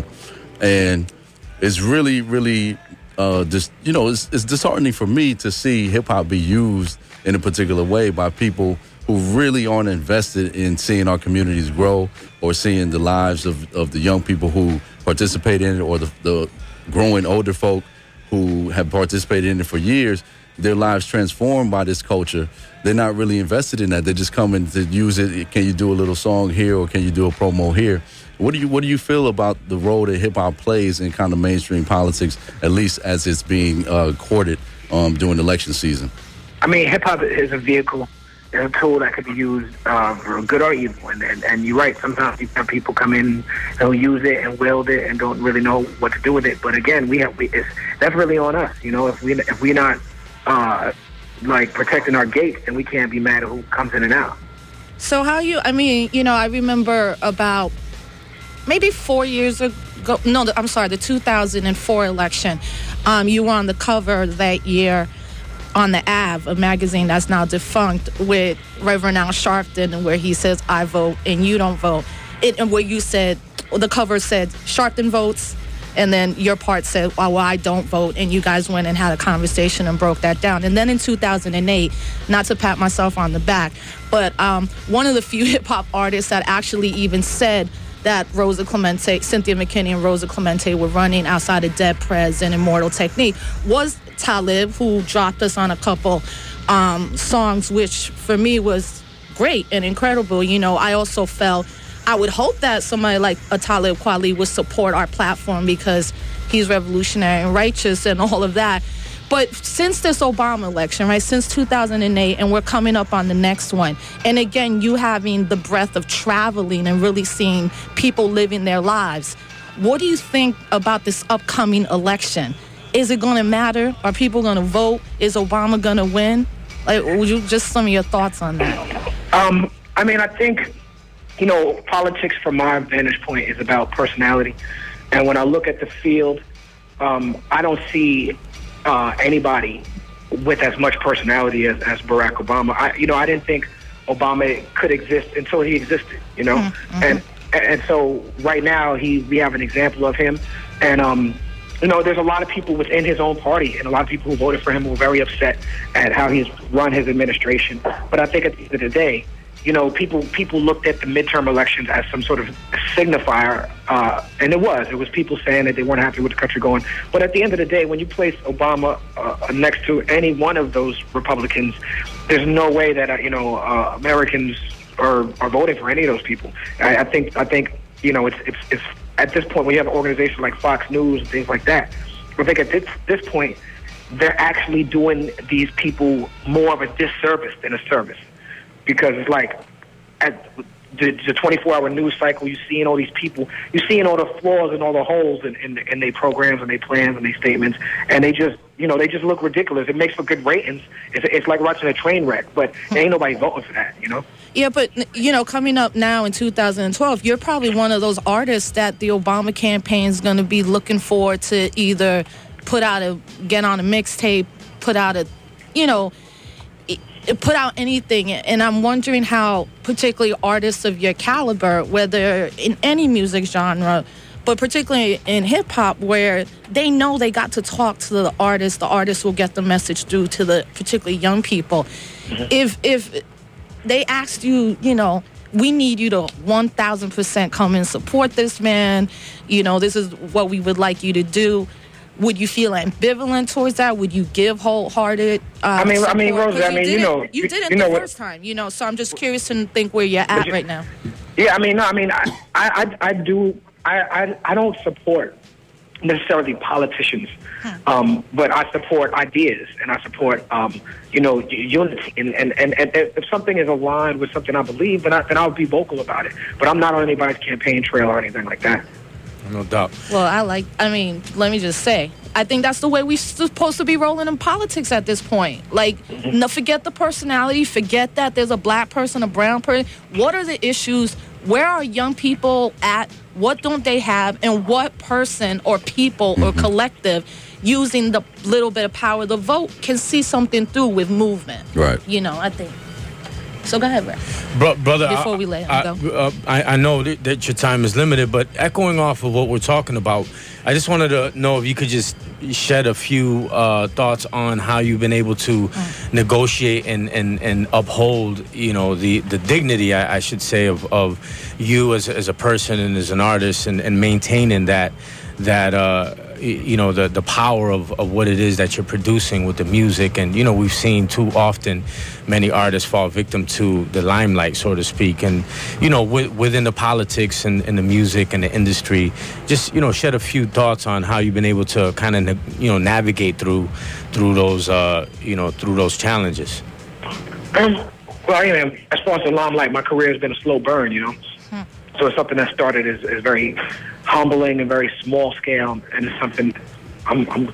and it's really, really. Uh, just you know, it's, it's disheartening for me to see hip hop be used in a particular way by people who really aren't invested in seeing our communities grow or seeing the lives of, of the young people who participate in it, or the, the growing older folk who have participated in it for years, their lives transformed by this culture. They're not really invested in that. They're just coming to use it. Can you do a little song here, or can you do a promo here? What do you what do you feel about the role that hip hop plays in kind of mainstream politics, at least as it's being uh, courted um, during election season? I mean, hip hop is a vehicle, a tool that could be used uh, for good or evil. And, and and you're right. Sometimes you have people come in, they'll use it and wield it and don't really know what to do with it. But again, we have we, it's, that's really on us. You know, if we if we're not uh, like protecting our gates, then we can't be mad at who comes in and out. So how you? I mean, you know, I remember about. Maybe four years ago, no, I'm sorry, the two thousand four election, um, you were on the cover that year on the Ave, a magazine that's now defunct, with Reverend Al Sharpton, where he says, I vote and you don't vote. It, and where you said, the cover said, Sharpton votes, and then your part said, oh, well, I don't vote, and you guys went and had a conversation and broke that down. And then in two thousand eight, not to pat myself on the back, but um, one of the few hip-hop artists that actually even said that Rosa Clemente, Cynthia McKinney and Rosa Clemente were running outside of Dead Prez and Immortal Technique was Talib, who dropped us on a couple um, songs, which for me was great and incredible. You know, I also felt, I would hope that somebody like a Talib Kweli would support our platform because he's revolutionary and righteous and all of that. But since this Obama election, right, since two thousand eight, and we're coming up on the next one, and again, you having the breadth of traveling and really seeing people living their lives, what do you think about this upcoming election? Is it going to matter? Are people going to vote? Is Obama going to win? Like, would you just some of your thoughts on that? Um, I mean, I think, you know, politics from my vantage point is about personality. And when I look at the field, um, I don't see Uh, anybody with as much personality as, as Barack Obama. I, you know, I didn't think Obama could exist until he existed, you know? Mm-hmm. And and so right now he we have an example of him. And, um, you know, there's a lot of people within his own party and a lot of people who voted for him who were very upset at how he's run his administration. But I think at the end of the day, you know, people people looked at the midterm elections as some sort of signifier, uh, and it was. It was people saying that they weren't happy with the country going. But at the end of the day, when you place Obama uh, next to any one of those Republicans, there's no way that, uh, you know, uh, Americans are, are voting for any of those people. I, I think, I think, you know, it's, it's, it's at this point, when you have an organization like Fox News and things like that, I think at this, this point, they're actually doing these people more of a disservice than a service. Because it's like, at the, the twenty-four hour news cycle, you're seeing all these people, you're seeing all the flaws and all the holes in, in, in their programs and their plans and their statements, and they just, you know, they just look ridiculous. It makes for good ratings. It's, it's like watching a train wreck, but there ain't nobody voting for that, you know? Yeah, but, you know, coming up now in two thousand twelve, you're probably one of those artists that the Obama campaign is going to be looking for to either put out a, get on a mixtape, put out a, you know, put out anything. And I'm wondering how particularly artists of your caliber, whether in any music genre, but particularly in hip-hop, where they know they got to talk to the artist, the artist will get the message through to the particularly young people. Mm-hmm. If if they asked you, you know, we need you to one thousand percent come and support this man, you know, this is what we would like you to do, would you feel ambivalent towards that? Would you give wholehearted uh, I mean, support? I mean, Rosa, I mean, you know, you did it you know the what, first time, you know. So I'm just curious to think where you're at you, right now. Yeah, I mean, no, I mean, I, I, I, I do, I, I, I don't support necessarily politicians, um, but I support ideas and I support, um, you know, unity. And, and, and, and if something is aligned with something I believe, then I, then I'll be vocal about it. But I'm not on anybody's campaign trail or anything like that. No doubt. Well, I like, I mean, let me just say, I think that's the way we're supposed to be rolling in politics at this point. Like, Mm-hmm. no, forget the personality, forget that there's a black person, a brown person. What are the issues? Where are young people at? What don't they have? And what person or people or Mm-hmm. collective using the little bit of power to vote can see something through with movement? Right. You know, I think. So go ahead, Ray. Bro, brother, Before I, we let him I, go. Uh, I, I know that, that your time is limited, but echoing off of what we're talking about, I just wanted to know if you could just shed a few uh, thoughts on how you've been able to mm. negotiate and, and, and uphold, you know, the, the dignity, I, I should say, of, of you as, as a person and as an artist, and, and maintaining that that uh, you know the the power of, of what it is that you're producing with the music. And you know, we've seen too often many artists fall victim to the limelight, so to speak. And you know, with, within the politics and, and the music and the industry, just you know, shed a few thoughts on how you've been able to kind of you know navigate through through those uh, you know through those challenges. Um, well, you know, as far as the limelight, my career has been a slow burn. You know. So it's something that started as, as very humbling and very small scale, and it's something I'm, I'm,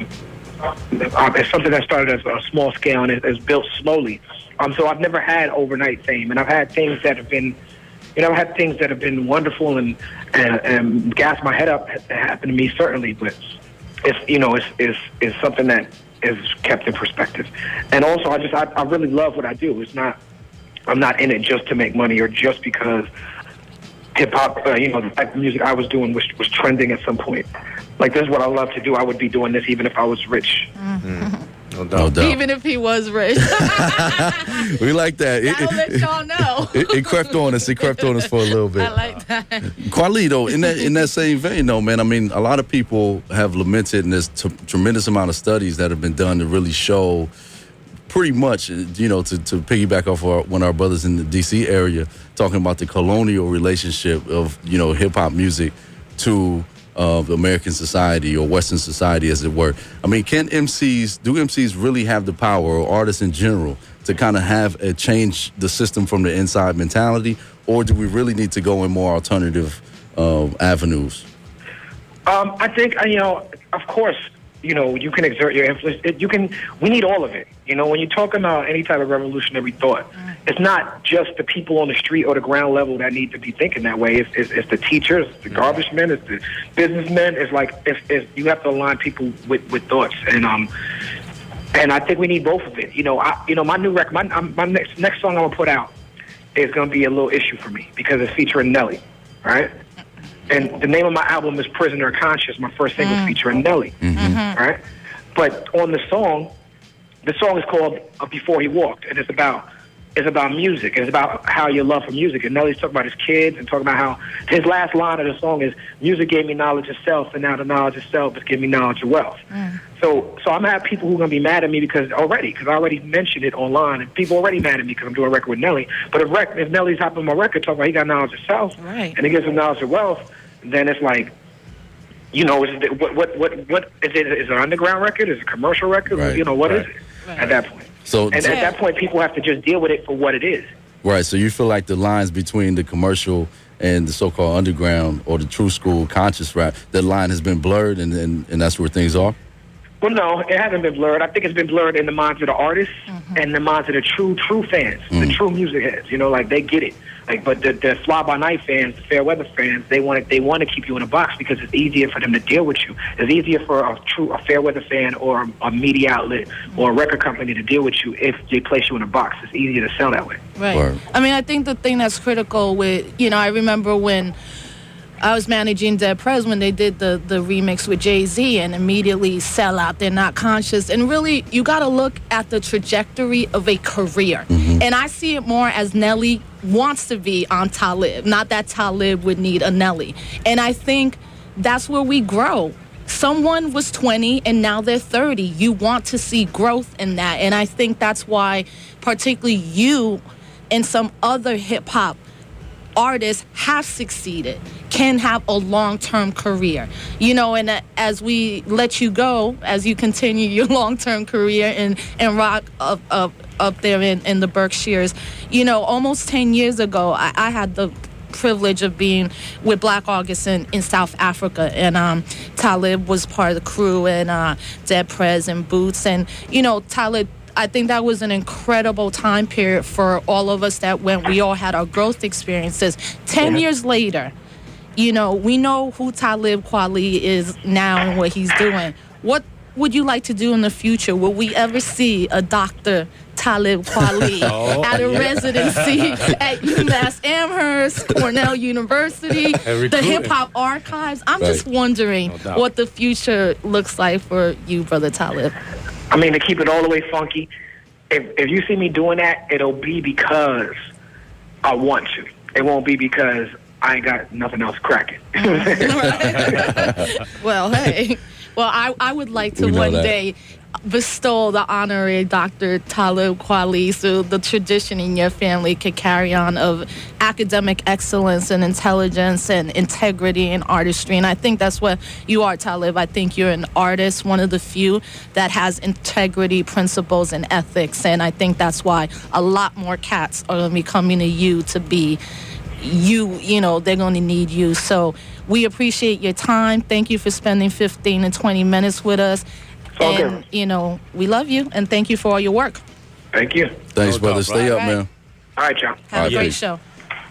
it's something that started as a small scale and is, is built slowly. Um, so I've never had overnight fame, and I've had things that have been, you know, I've had things that have been wonderful and and, and gas my head up that happened to me certainly, but it's you know it's is is something that is kept in perspective. And also, I just I, I really love what I do. It's not I'm not in it just to make money or just because hip hop, uh, you know, the type of music I was doing was, was trending at some point. Like, this is what I love to do. I would be doing this even if I was rich. Mm. No doubt. No doubt. Even if he was rich. We like that. It, I'll let y'all know. It, it crept on us. It crept on us for a little bit. I like that. Kweli, though, in that in that same vein, though, man, I mean, a lot of people have lamented, and there's a t- tremendous amount of studies that have been done to really show pretty much, you know, to, to piggyback off our, one of our brothers in the D C area, talking about the colonial relationship of, you know, hip-hop music to uh, American society or Western society, as it were. I mean, can M Cs, do M Cs really have the power, or artists in general, to kind of have a change the system from the inside mentality, or do we really need to go in more alternative uh, avenues? Um, I think, you know, of course, you know, you can exert your influence. It, you can. We need all of it. You know, when you talk about any type of revolutionary thought, it's not just the people on the street or the ground level that need to be thinking that way. It's, it's, it's the teachers, it's the garbage men, it's the businessmen. It's like it's, it's, you have to align people with, with thoughts, and um, and I think we need both of it. You know, I, you know, my new record, my, my next next song I'm gonna put out is gonna be a little issue for me because it's featuring Nelly, right? And the name of my album is Prisoner of Conscience. My first single mm. featuring Nelly, mm-hmm. right? But on the song, the song is called uh, Before He Walked, and it's about it's about music. It's about how your love for music. And Nelly's talking about his kids and talking about how his last line of the song is, music gave me knowledge of self, and now the knowledge of self is giving me knowledge of wealth. Mm. So so I'm going to have people who are going to be mad at me because already, because I already mentioned it online, and people already mad at me because I'm doing a record with Nelly. But if, rec- if Nelly's hopping on my record talking about he got knowledge of self, right. and he gives him knowledge of wealth, then it's like, you know, is it, what what what what is it? Is it an underground record? Is it a commercial record? Right, you know, what right. is it right. at that point? So, and so, at that point, people have to just deal with it for what it is. Right. So you feel like the lines between the commercial and the so-called underground or the true school conscious rap, that line has been blurred, and and, and that's where things are? Well, no, it hasn't been blurred. I think it's been blurred in the minds of the artists mm-hmm. and the minds of the true, true fans, mm-hmm. the true music heads. You know, like, they get it. Like, but the, the fly-by-night fans, the fair weather fans, they want to, they want to keep you in a box because it's easier for them to deal with you. It's easier for a true, a fair weather fan or a, a media outlet or a record company to deal with you if they place you in a box. It's easier to sell that way. Right. Word. I mean, I think the thing that's critical with, you know, I remember when I was managing Dead Prez when they did the, the remix with Jay-Z, and immediately Sell Out, They're Not Conscious. And really, you got to look at the trajectory of a career. Mm-hmm. And I see it more as Nelly wants to be on Talib, not that Talib would need a Nelly. And I think that's where we grow. Someone was twenty and now they're thirty. You want to see growth in that. And I think that's why particularly you and some other hip-hop artists have succeeded, can have a long-term career, you know, and uh, as we let you go, as you continue your long-term career and, and rock up, up, up there in, in the Berkshires, you know, almost ten years ago, I, I had the privilege of being with Black August in, in South Africa, and um, Talib was part of the crew, and uh, Dead Prez and Boots, and, you know, Talib, I think that was an incredible time period for all of us that went. We all had our growth experiences. Ten yeah. years later, you know, we know who Talib Kweli is now and what he's doing. What would you like to do in the future? Will we ever see a Doctor Talib Kweli oh, at a yeah. residency at UMass Amherst, Cornell University, the Hip Hop Archives? I'm right. just wondering no what the future looks like for you, Brother Talib. I mean, to keep it all the way funky, if if you see me doing that, it'll be because I want to. It won't be because I ain't got nothing else cracking. Well, hey. Well, I, I would like to one that. day bestow the honorary Doctor Talib Kweli so the tradition in your family could carry on of academic excellence and intelligence and integrity and artistry. And I think that's what you are, Talib. I think you're an artist, one of the few that has integrity, principles, and ethics. And I think that's why a lot more cats are going to be coming to you to be you, you know, they're going to need you. So we appreciate your time. Thank you for spending fifteen and twenty minutes with us. Okay. And, you know, we love you, and thank you for all your work. Thank you. Thanks, no brother. Doubt, Stay right. up, right. man. All right, y'all. Have right, a great peace. show.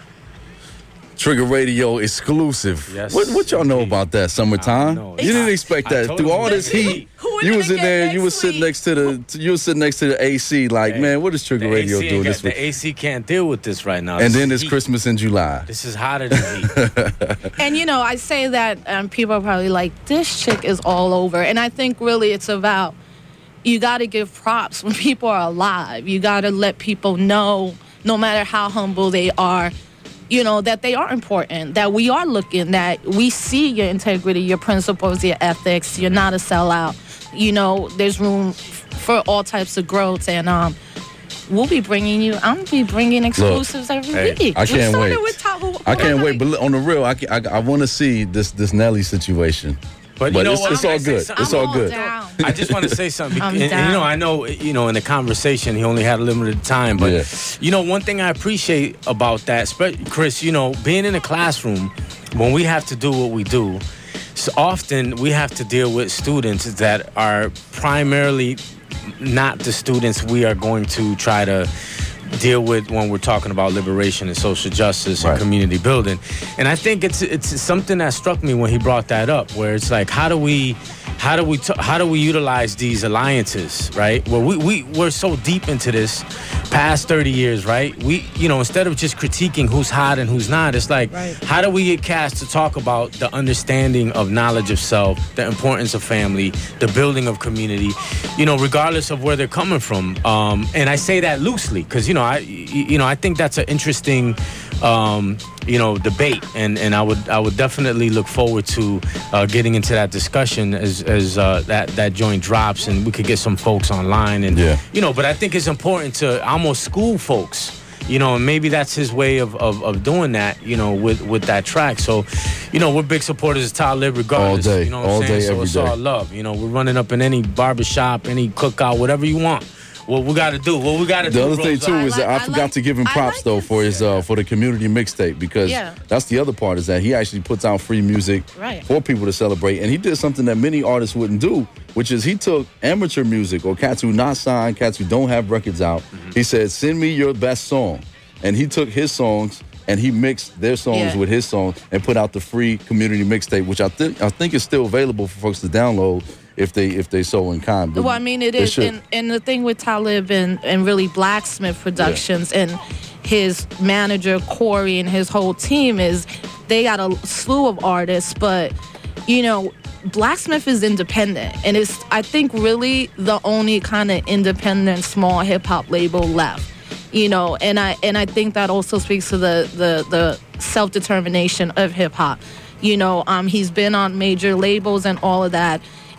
Trigger Radio exclusive. Yes, what what y'all know about that? Summertime? know. You didn't expect that. Through all this heat, you was in there. You was sitting next to the. You was sitting next to the A C. Like, hey, man, what is Trigger Radio A C doing got, this week? The A C can't deal with this right now. And this then it's heat. Christmas in July. This is hotter than heat. And you know, I say that, and people are probably like, "This chick is all over." And I think really, it's about you got to give props when people are alive. You got to let people know, no matter how humble they are, you know, that they are important, that we are looking, that we see your integrity, your principles, your ethics. You're not a sellout. You know, there's room for all types of growth. And um, we'll be bringing you, I'm going to be bringing exclusives Look, every hey, week. I can't wait. With top, I can't wait. But on the real, I, I, I want to see this, this Nelly situation. But, but you know it's, what? it's all good. It's all, all good. Down. I just want to say something. I'm and, and, down. you know, I know, you know, in the conversation, he only had a limited time. But, yeah. you know, one thing I appreciate about that, Chris, you know, being in a classroom, when we have to do what we do, so often we have to deal with students that are primarily not the students we are going to try to deal with when we're talking about liberation and social justice and right. community building. And I think it's it's something that struck me when he brought that up, where it's like, how do we how do we t- how do we utilize these alliances, right? Well, we we we're so deep into this past thirty years, right? We, you know, instead of just critiquing who's hot and who's not, it's like, right. how do we get cast to talk about the understanding of knowledge of self, the importance of family, the building of community, you know, regardless of where they're coming from. Um, and I say that loosely because, you know, I, you know, I think that's an interesting, um, you know, debate, and, and I would I would definitely look forward to uh, getting into that discussion as as uh, that that joint drops, and we could get some folks online, and yeah. you know. But I think it's important to almost school folks, you know, and maybe that's his way of, of, of doing that, you know, with, with that track. So, you know, we're big supporters of Talib regardless. All day, you know what all I'm saying? day, so every it's day. all love. You know, we're running up in any barbershop, any cookout, whatever you want. What we got to do? What we got to do? The other thing Rosa? too is like- that I, I forgot like- to give him I props like though this. for his uh, for the community mixtape, because Yeah. that's the other part, is that he actually puts out free music Right. for people to celebrate, and he did something that many artists wouldn't do, which is he took amateur music or cats who not signed, cats who don't have records out. Mm-hmm. He said, "Send me your best song," and he took his songs and he mixed their songs Yeah. with his songs and put out the free community mixtape, which I think I think is still available for folks to download if they if they so in kind. But Well, I mean, it they is, should. and, and the thing with Talib and, and really Blacksmith Productions and his manager Corey and his whole team is they got a slew of artists, but you know, Blacksmith is independent, and it's I think really the only kind of independent small hip hop label left. You know, and I and I think that also speaks to the the, the self determination of hip hop. You know, um, he's been on major labels and all of that.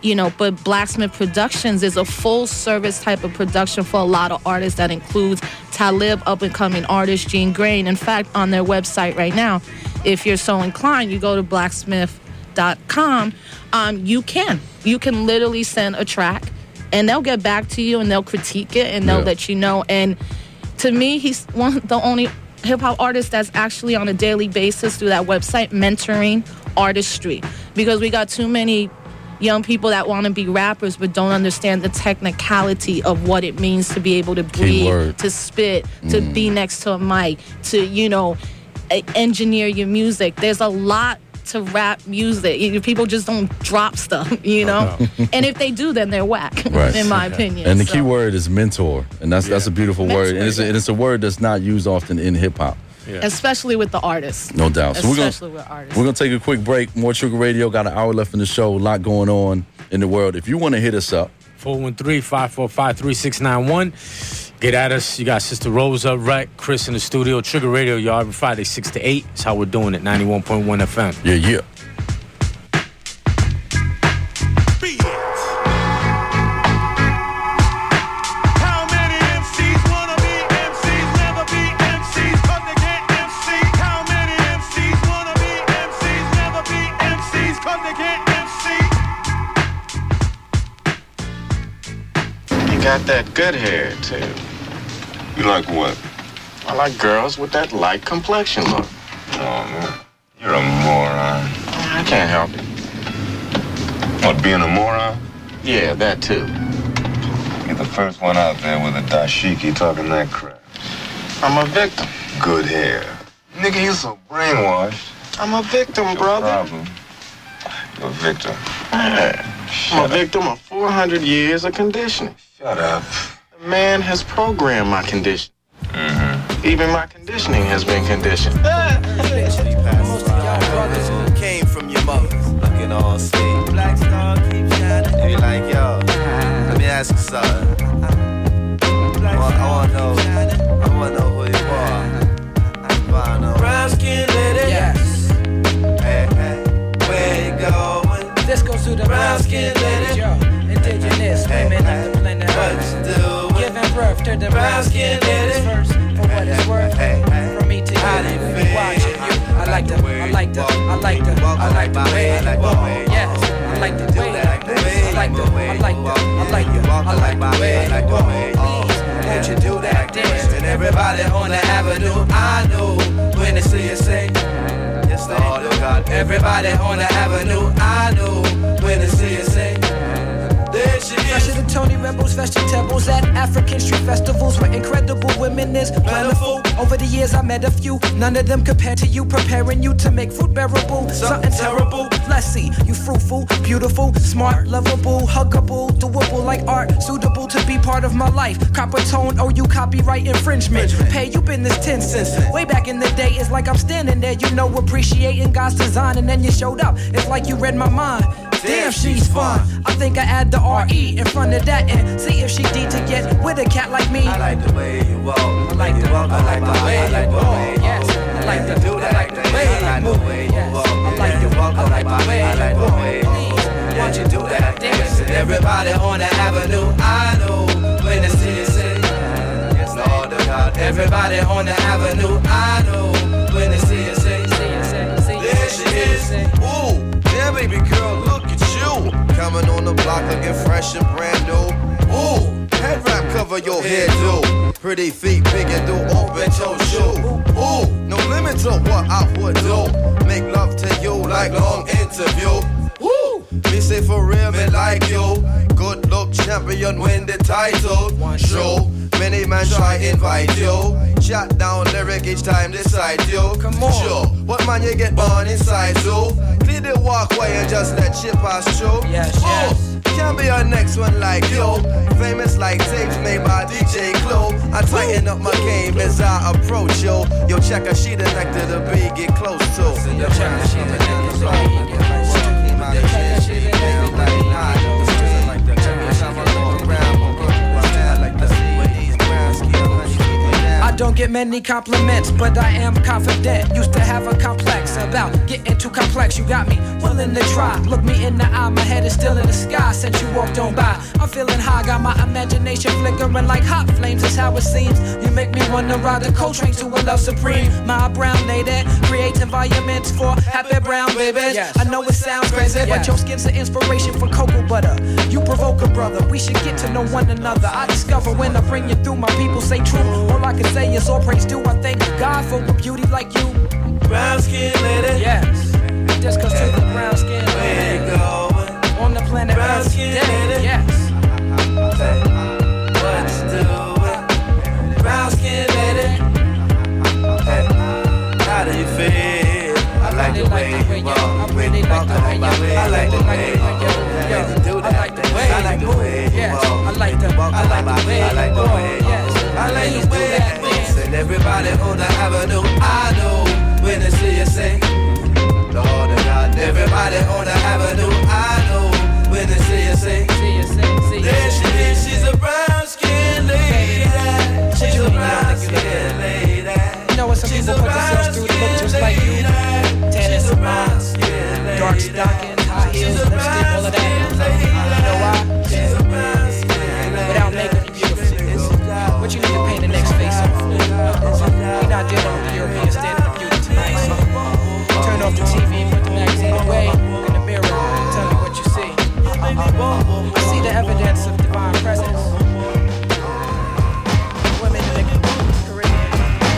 you know, but Blacksmith Productions is a full service type of production for a lot of artists that includes Talib, up and coming artist Jean Grae. In fact, on their website right now, if you're so inclined, you go to blacksmith dot com, um, you can. You can literally send a track and they'll get back to you and they'll critique it and they'll yeah. let you know. And to me, he's one of the only hip-hop artists that's actually on a daily basis through that website mentoring artistry, because we got too many young people that want to be rappers but don't understand the technicality of what it means to be able to breathe, to spit, mm. to be next to a mic, to, you know, engineer your music. There's a lot to rap music. People just don't drop stuff, you know? Oh, no. And if they do, then they're whack, right. in my opinion. And the so. key word is mentor. And that's yeah. that's a beautiful mentor. word. And it's a, and it's a word that's not used often in hip-hop. Yeah. Especially with the artists. No doubt. So Especially we're gonna, with artists. We're going to take a quick break. More Trigger Radio. Got an hour left in the show. A lot going on in the world. If you want to hit us up. four one three, five four five, three six nine one. Get at us. You got Sister Rosa, Rec, Chris in the studio. Trigger Radio, y'all, every Friday, six to eight. That's how we're doing it, ninety-one point one F M. Yeah, yeah. Got that good hair, too. You like what? I like girls with that light complexion look. Oh, man. You're a moron. I can't help it. What, being a moron? Yeah, that, too. You're the first one out there with a dashiki talking that crap. I'm a victim. Good hair. Nigga, you so brainwashed. I'm a victim, Your brother. problem. You're a victim. Yeah. I'm a victim of four hundred years of conditioning. Shut up. The man has programmed my condition. Mm-hmm. Even my conditioning has been conditioned. Most of y'all brothers came from your mothers. Looking all sweet. Black star keep shining. They be like, yo, let me ask you something. I want, I want to know, I want to know who you are. I know. Brown skin lady. Yes. Hey, hey, where you going? This goes to the brown skin lady. Yo, indigenous women of the planet Earth. Giving birth to the brown skin ladies first. For what it's worth, from me to you, watching you. I like the, I like the, I like the, I like the way you walk. Yes, I like the way you I like the, I like the, I like the, I like the way you walk. Please, won't you do that dance? And everybody on the avenue, I know when they see you say, yes, they do. Everybody on the avenue, I know when they see you say, there she is. Fresher than Tony Rebels, vegetables at African street festivals where incredible women is plentiful. Over the years I met a few, none of them compared to you, preparing you to make food bearable. Something terrible, let's see, you fruitful, beautiful, smart, lovable, huggable, doable like art, suitable to be part of my life. Copper tone, oh you copyright infringement. Pay, you been this ten cents. Way back in the day, it's like I'm standing there, you know, appreciating God's design, and then you showed up, it's like you read my mind. Damn, she's fun. I think I add the R E in front of that and see if she D to get with a cat like me. I like the way you walk. I like the, I like the way you walk. Yes, I like the do that. I like the way you move. Yes, I like the walk. I like the way you walk. Please, won't you do that dance? And everybody on the avenue, I know when the city say, yes, Lord God. Everybody on the avenue, I know when the city say, there she is. Ooh, yeah, baby girl, look. Coming on the block looking fresh and brand new. Ooh, head wrap cover your head do. Pretty feet big and do open toe shoe. Ooh, no limit to what I would do. Make love to you like long interview. Woo, me say for real, me like you. Good look champion win the title. Show, many man try invite you. Shot down lyric each time decide you. Come on, sure, what man you get born inside you? Clear the walkway and just let shit pass through. Yes, yes. Oh, can't be our next one like you. Famous like tapes made by D J Clue. I tighten up my game as I approach you. Yo, check her, she the neck to the B, get close to. Yo, check her, she the neck to the B, get close to. I don't get many compliments, but I am confident. Used to have a complex about getting too complex. You got me willing to try. Look me in the eye, my head is still in the sky since you walked on by. I'm feeling high, got my imagination flickering like hot flames. That's how it seems. You make me wanna ride the coach train to a love supreme. My brown lady creates environments for happy brown babies. Yes. I know it sounds crazy, yes, but your skin's an inspiration for cocoa butter. You provoke a brother. We should get to know one another. I discover when I bring you through. My people say true. All I can say is all praise due. I thank God for a beauty like you. Brown skin lady. Yes. Just cause to the brown skin lady. Where you going? On the planet brown Earth. Skin Day. lady. Yes. Hey, what you doing? Brown skin lady. Hey, how do you feel? I like the way you walk. I really like the way you walk. I like the way you walk. I like the way I like the way you walk. I like the I like the way I like the way yes. I like the way it moves. And everybody on the avenue, I know when they see you say, Lord of God. Everybody on the avenue, I know when they see you say, there she is, she's a brown skin lady. She's a brown skin lady. You know what, some people put themselves through to look just like you. Tennis, dark stockings, high heels, lipstick, all of that. You know why? Without makeup, you're beautiful. But you need to paint the next face off. We're not dealing with the European standard of beauty tonight, so turn off the T V, put the magazine away, look in the mirror, and tell me what you see. I see the evidence of divine presence. Women in the Caribbean.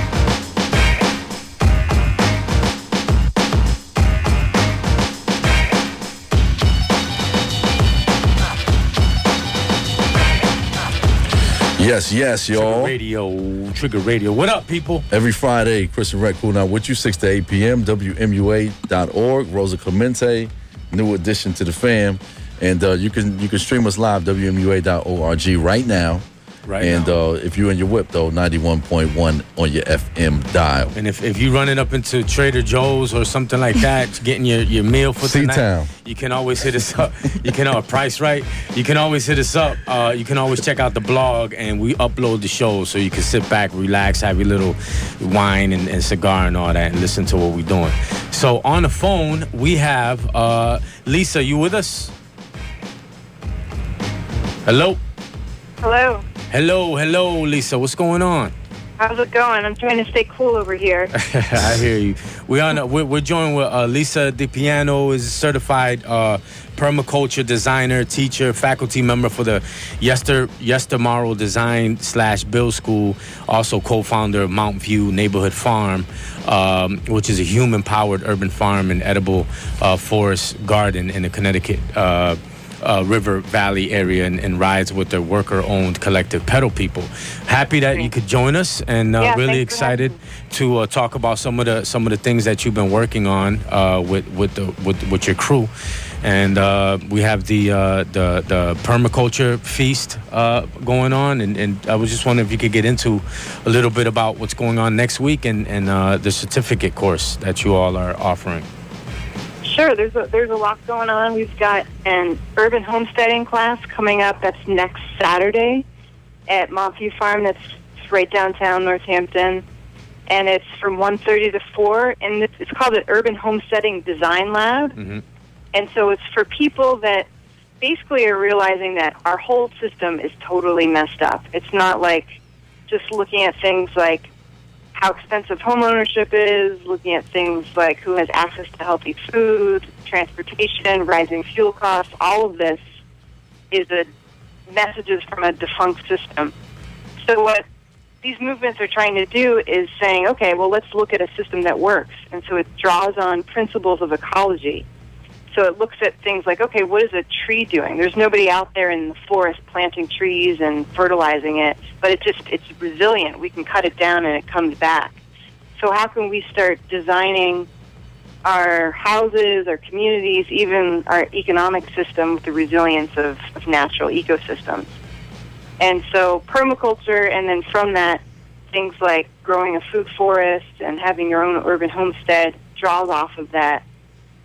Yes, yes, y'all. Trigger Radio, Trigger Radio. What up, people? Every Friday, Chris and Rec cool now with you, six to eight p.m., W M U A dot org. Rosa Clemente, new addition to the fam. And uh, you can you can stream us live, W M U A dot org right now. Right and now. Uh, if you're in your whip, though, ninety-one point one on your F M dial. And if, if you're running up into Trader Joe's or something like that, getting your, your meal for tonight, C-Town. you can always hit us up. You can, uh, Price Right, you can always hit us up. Uh, you can always check out the blog, and we upload the show so you can sit back, relax, have your little wine and, and cigar and all that, and listen to what we're doing. So on the phone, we have uh, Lisa. You with us? Hello? Hello. Hello, hello, Lisa. What's going on? How's it going? I'm trying to stay cool over here. I hear you. We on. A, we're, we're joined with uh, Lisa DiPiano, is a certified uh, permaculture designer, teacher, faculty member for the Yester Yestermorrow Design slash Build School. Also co-founder of Mount View Neighborhood Farm, um, which is a human-powered urban farm and edible uh, forest garden in the Connecticut Uh, Uh, River Valley area, and, and rides with the worker-owned collective Pedal People. Happy that you could join us, and uh, Yeah, really thanks for excited to uh, talk about some of the some of the things that you've been working on uh, with with the with, with your crew. And uh, we have the uh, the the permaculture feast uh, going on, and, and I was just wondering if you could get into a little bit about what's going on next week and and uh, the certificate course that you all are offering. Sure, there's a, there's a lot going on. We've got an urban homesteading class coming up. That's next Saturday at Montview Farm. That's right downtown Northampton. And it's from one thirty to four. And it's, it's called an Urban Homesteading Design Lab. Mm-hmm. And so it's for people that basically are realizing that our whole system is totally messed up. It's not like just looking at things like how expensive homeownership is, looking at things like who has access to healthy food, transportation, rising fuel costs. All of this is a messages from a defunct system. So what these movements are trying to do is saying, okay, well, let's look at a system that works. And so it draws on principles of ecology. So it looks at things like, okay, what is a tree doing? There's nobody out there in the forest planting trees and fertilizing it, but it just, it's resilient. We can cut it down and it comes back. So how can we start designing our houses, our communities, even our economic system with the resilience of, of natural ecosystems? And so permaculture, and then from that, things like growing a food forest and having your own urban homestead draws off of that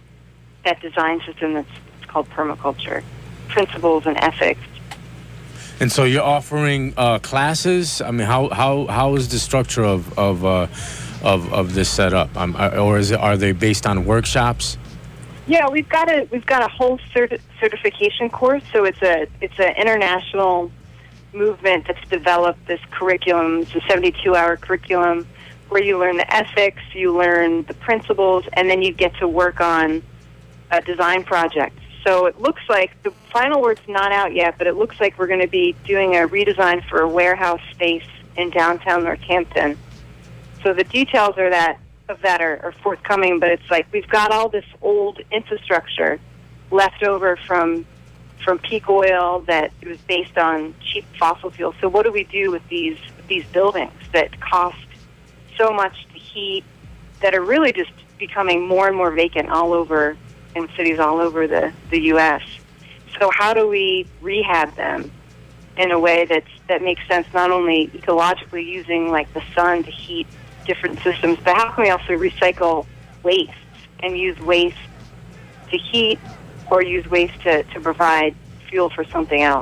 that design system that's called permaculture, principles and ethics. And so you're offering uh, classes. I mean, how how how is the structure of of uh, of, of this set up? Um, or is it, are they based on workshops? Yeah, we've got a we've got a whole certi- certification course. So it's a it's an international movement that's developed this curriculum. It's a seventy-two hour curriculum where you learn the ethics, you learn the principles, and then you get to work on a design project. So it looks like, the final word's not out yet, but it looks like we're going to be doing a redesign for a warehouse space in downtown Northampton. So the details are that of that are, are forthcoming, but it's like we've got all this old infrastructure left over from from peak oil that it was based on cheap fossil fuels. So what do we do with these these buildings that cost so much to heat, that are really just becoming more and more vacant all over in cities all over the, the U S? So how do we rehab them in a way that's, that makes sense, not only ecologically using like the sun to heat different systems, but how can we also recycle waste and use waste to heat or use waste to, to provide fuel for something else?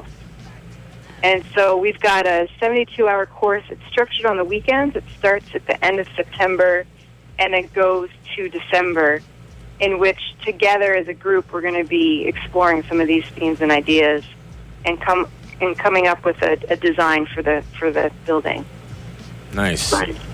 And so we've got a seventy-two hour course. It's structured on the weekends. It starts at the end of September and it goes to December, in which together as a group we're going to be exploring some of these themes and ideas and come and coming up with a, a design for the for the building. Nice.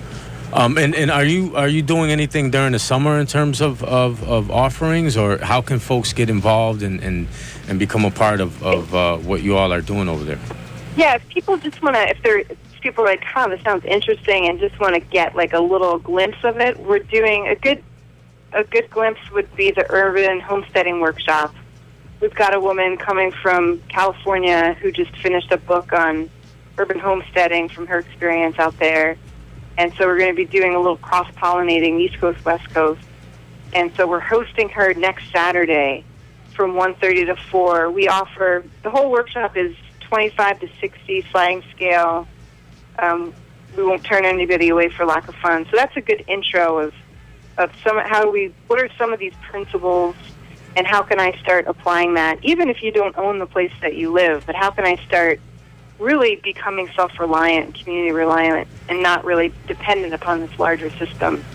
Um, and, and are you are you doing anything during the summer in terms of, of, of offerings, or how can folks get involved and, and, and become a part of, of uh, what you all are doing over there? Yeah, if people just want to, if they're if people are like, "Oh, this sounds interesting," and just want to get like a little glimpse of it, we're doing a good a good glimpse would be the urban homesteading workshop. We've got a woman coming from California who just finished a book on urban homesteading from her experience out there. And so we're going to be doing a little cross-pollinating East Coast, West Coast. And so we're hosting her next Saturday from one thirty to four. We offer, the whole workshop is twenty-five to sixty sliding scale. Um, we won't turn anybody away for lack of fun. So that's a good intro of, of some, how we, what are some of these principles and how can I start applying that, even if you don't own the place that you live, but how can I start really becoming self-reliant, community-reliant, and not really dependent upon this larger system.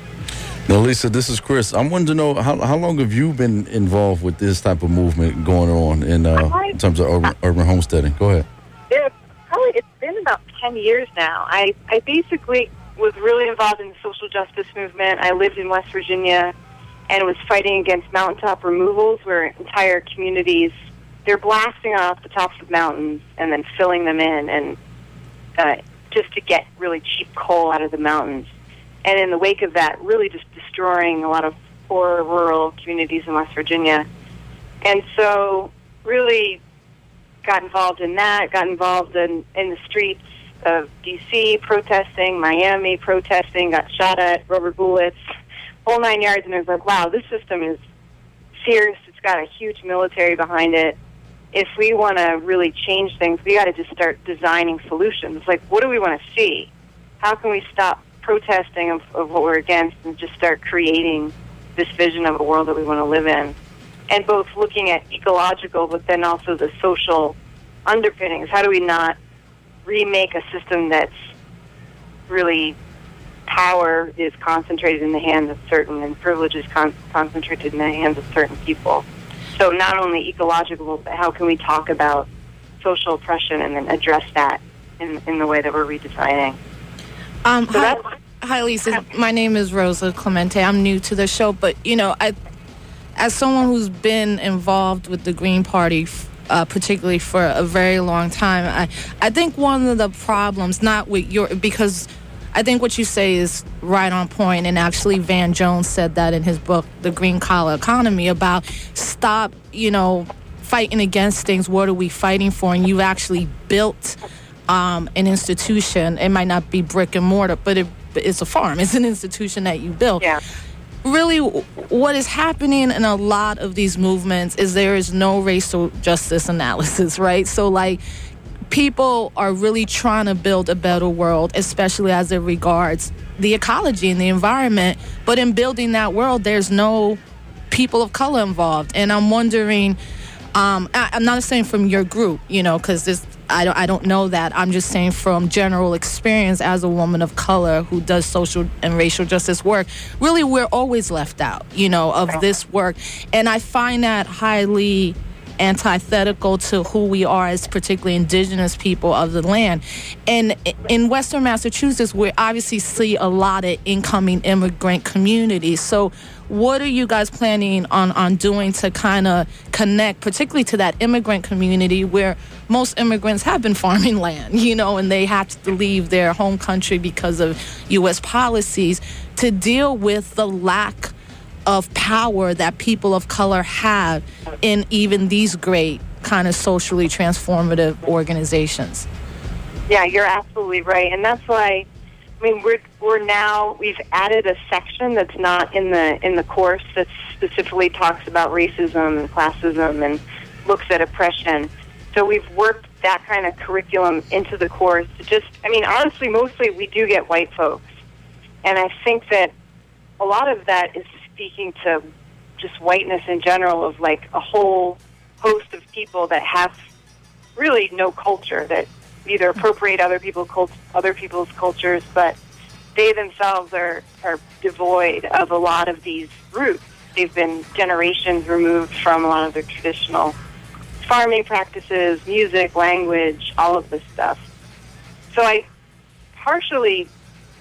Now, Lisa, this is Chris. I wanted to know, how how long have you been involved with this type of movement going on in, uh, in terms of urban, urban homesteading? Go ahead. Yeah, probably it's been about ten years now. I, I basically was really involved in the social justice movement. I lived in West Virginia and was fighting against mountaintop removals where entire communities, they're blasting off the tops of mountains and then filling them in, and uh, just to get really cheap coal out of the mountains. And in the wake of that, really just destroying a lot of poor rural communities in West Virginia. And so really got involved in that, got involved in, in the streets of D C protesting, Miami protesting, got shot at, rubber bullets, whole nine yards. And I was like, wow, this system is serious. It's got a huge military behind it. If we want to really change things, we got to just start designing solutions. Like, what do we want to see? How can we stop protesting of, of what we're against and just start creating this vision of a world that we want to live in? And both looking at ecological, but then also the social underpinnings. How do we not remake a system that's really power is concentrated in the hands of certain and privilege is con- concentrated in the hands of certain people? So not only ecological, but how can we talk about social oppression and then address that in, in the way that we're redesigning? Um, so hi, hi, Lisa. My name is Rosa Clemente. I'm new to the show, but, you know, I, as someone who's been involved with the Green Party, uh, particularly for a very long time, I, I think one of the problems, not with your, because I think what you say is right on point, and actually Van Jones said that in his book, The Green Collar Economy, about stop, you know, fighting against things. What are we fighting for? And you actually built um, an institution. It might not be brick and mortar, but it, it's a farm. It's an institution that you built. Yeah. Really, what is happening in a lot of these movements is there is no racial justice analysis, right? So, like, people are really trying to build a better world, especially as it regards the ecology and the environment. But in building that world, there's no people of color involved. And I'm wondering, Um, I, I'm not saying from your group, you know, because this I don't I don't know that. I'm just saying from general experience as a woman of color who does social and racial justice work. Really, we're always left out, you know, of this work, and I find that highly antithetical to who we are as particularly indigenous people of the land. And in Western Massachusetts, we obviously see a lot of incoming immigrant communities. So what are you guys planning on, on doing to kind of connect, particularly to that immigrant community where most immigrants have been farming land, you know, and they have to leave their home country because of U S policies, to deal with the lack of power that people of color have in even these great kind of socially transformative organizations? Yeah, you're absolutely right. And that's why, I mean, we're we're now, we've added a section that's not in the in the course that specifically talks about racism and classism and looks at oppression. So we've worked that kind of curriculum into the course to just, I mean, honestly, mostly we do get white folks. And I think that a lot of that is speaking to just whiteness in general, of like a whole host of people that have really no culture, that either appropriate other people's cult- other people's cultures, but they themselves are are devoid of a lot of these roots. They've been generations removed from a lot of their traditional farming practices, music, language, all of this stuff. So I partially,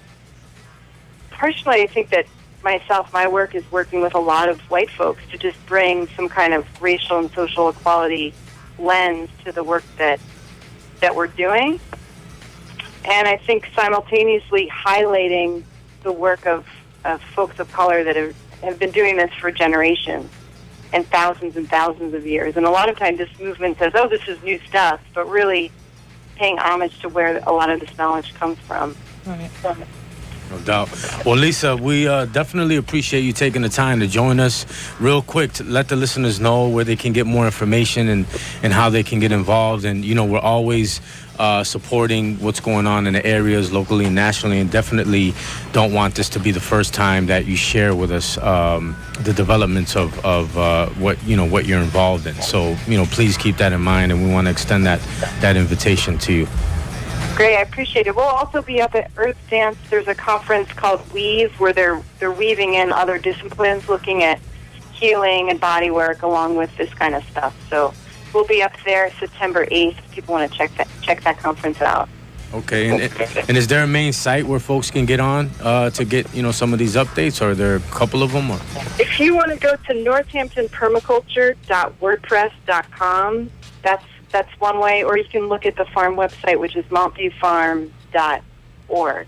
partially I think that myself, my work is working with a lot of white folks to just bring some kind of racial and social equality lens to the work that that we're doing. And I think simultaneously highlighting the work of, of folks of color that have, have been doing this for generations and thousands and thousands of years. And a lot of times this movement says, oh, this is new stuff, but really paying homage to where a lot of this knowledge comes from. Right. No doubt. Well, Lisa, we uh, definitely appreciate you taking the time to join us. Real quick, to let the listeners know where they can get more information and, and how they can get involved. And, you know, we're always uh, supporting what's going on in the areas locally and nationally, and definitely don't want this to be the first time that you share with us um, the developments of, of uh, what, you know, what you're involved in. So, you know, please keep that in mind, and we want to extend that, that invitation to you. Great, I appreciate it. We'll also be up at Earth Dance. There's a conference called Weave where they're they're weaving in other disciplines, looking at healing and body work along with this kind of stuff. So we'll be up there September eighth. If people want to check that check that conference out. Okay, and, and is there a main site where folks can get on uh, to get, you know, some of these updates, or are there a couple of them? Or? If you want to go to northampton permaculture dot wordpress dot com, that's That's one way, or you can look at the farm website, which is montview farm dot org.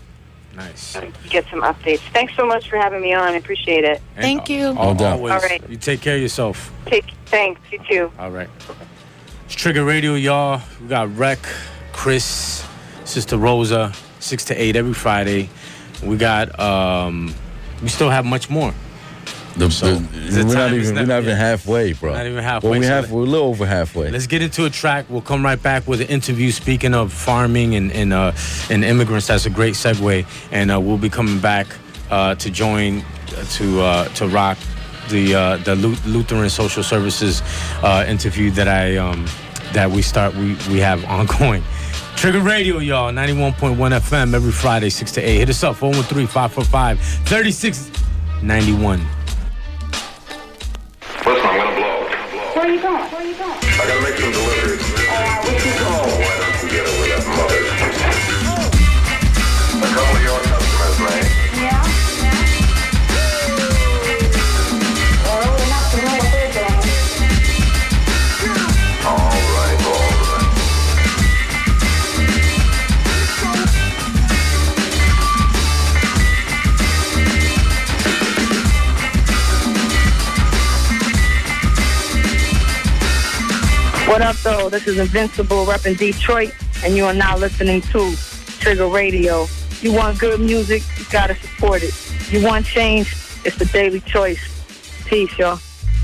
Nice. You get some updates. Thanks so much for having me on. I appreciate it. Thank you. All, always. All right. You take care of yourself. Take, thanks. You too. All right. It's Trigger Radio, y'all. We got Rec, Chris, Sister Rosa, six to eight every Friday. We got, um, we still have much more. The, So, the, we're not even we're not even halfway, bro. Not even halfway. Well, we So have we're a little over halfway. Let's get into a track. We'll come right back with an interview. Speaking of farming and and, uh, and immigrants, that's a great segue. And uh, we'll be coming back uh, to join uh, to uh, to rock the uh, the Lutheran Social Services uh, interview that I um, that we start we we have ongoing. Trigger Radio, y'all, ninety-one point one F M every Friday, six to eight. Hit us up, four one three, five four five, three six nine one. Listen, I'm gonna blow. Where are you going? Where are you going? I gotta make some deliveries. Uh, where you going? Why don't you get it with that mother? A couple of your customers, man. Yeah? Well, really enough to know what they're doing. All right, all right. What up, though? This is Invincible repping Detroit, and you are now listening to Trigger Radio. You want good music, you gotta support it. You want change, it's the daily choice. Peace, y'all.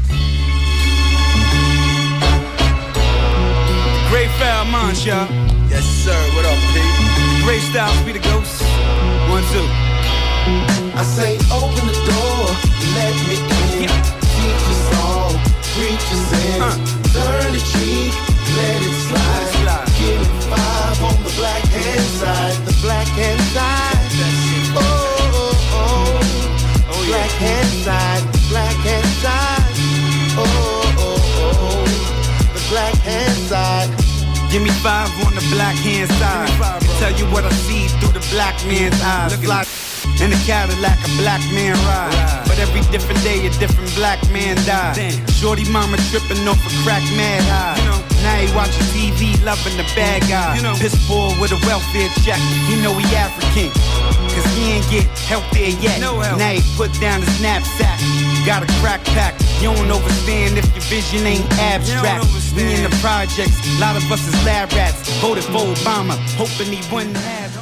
Great foul minds, y'all. Yes, sir. What up, P? Great styles be the ghost. One, two. I say open the door, let me in. Teach us all, preach us in. Uh. turn the cheek, let it slide. Give me five on the black hand side. The black hand side. Oh, oh, oh. oh black yeah. hand side. Black hand side. Oh, oh, oh. The black hand side. Give me five on the black hand side. Five, tell you what I see through the black man's eyes. Fly in a Cadillac, a black man ride. Right. But every different day, a different black man die. Damn. Shorty mama tripping off a crack mad high. You know, now he watching T V, loving the bad guy. You know, piss poor with a welfare check. He know he African, cause he ain't get help there yet. No help. Now he put down his knapsack. Got a crack pack. You don't overstand if your vision ain't abstract. We in the projects, a lot of us is lab rats. Voted for Obama, hoping he wouldn't have.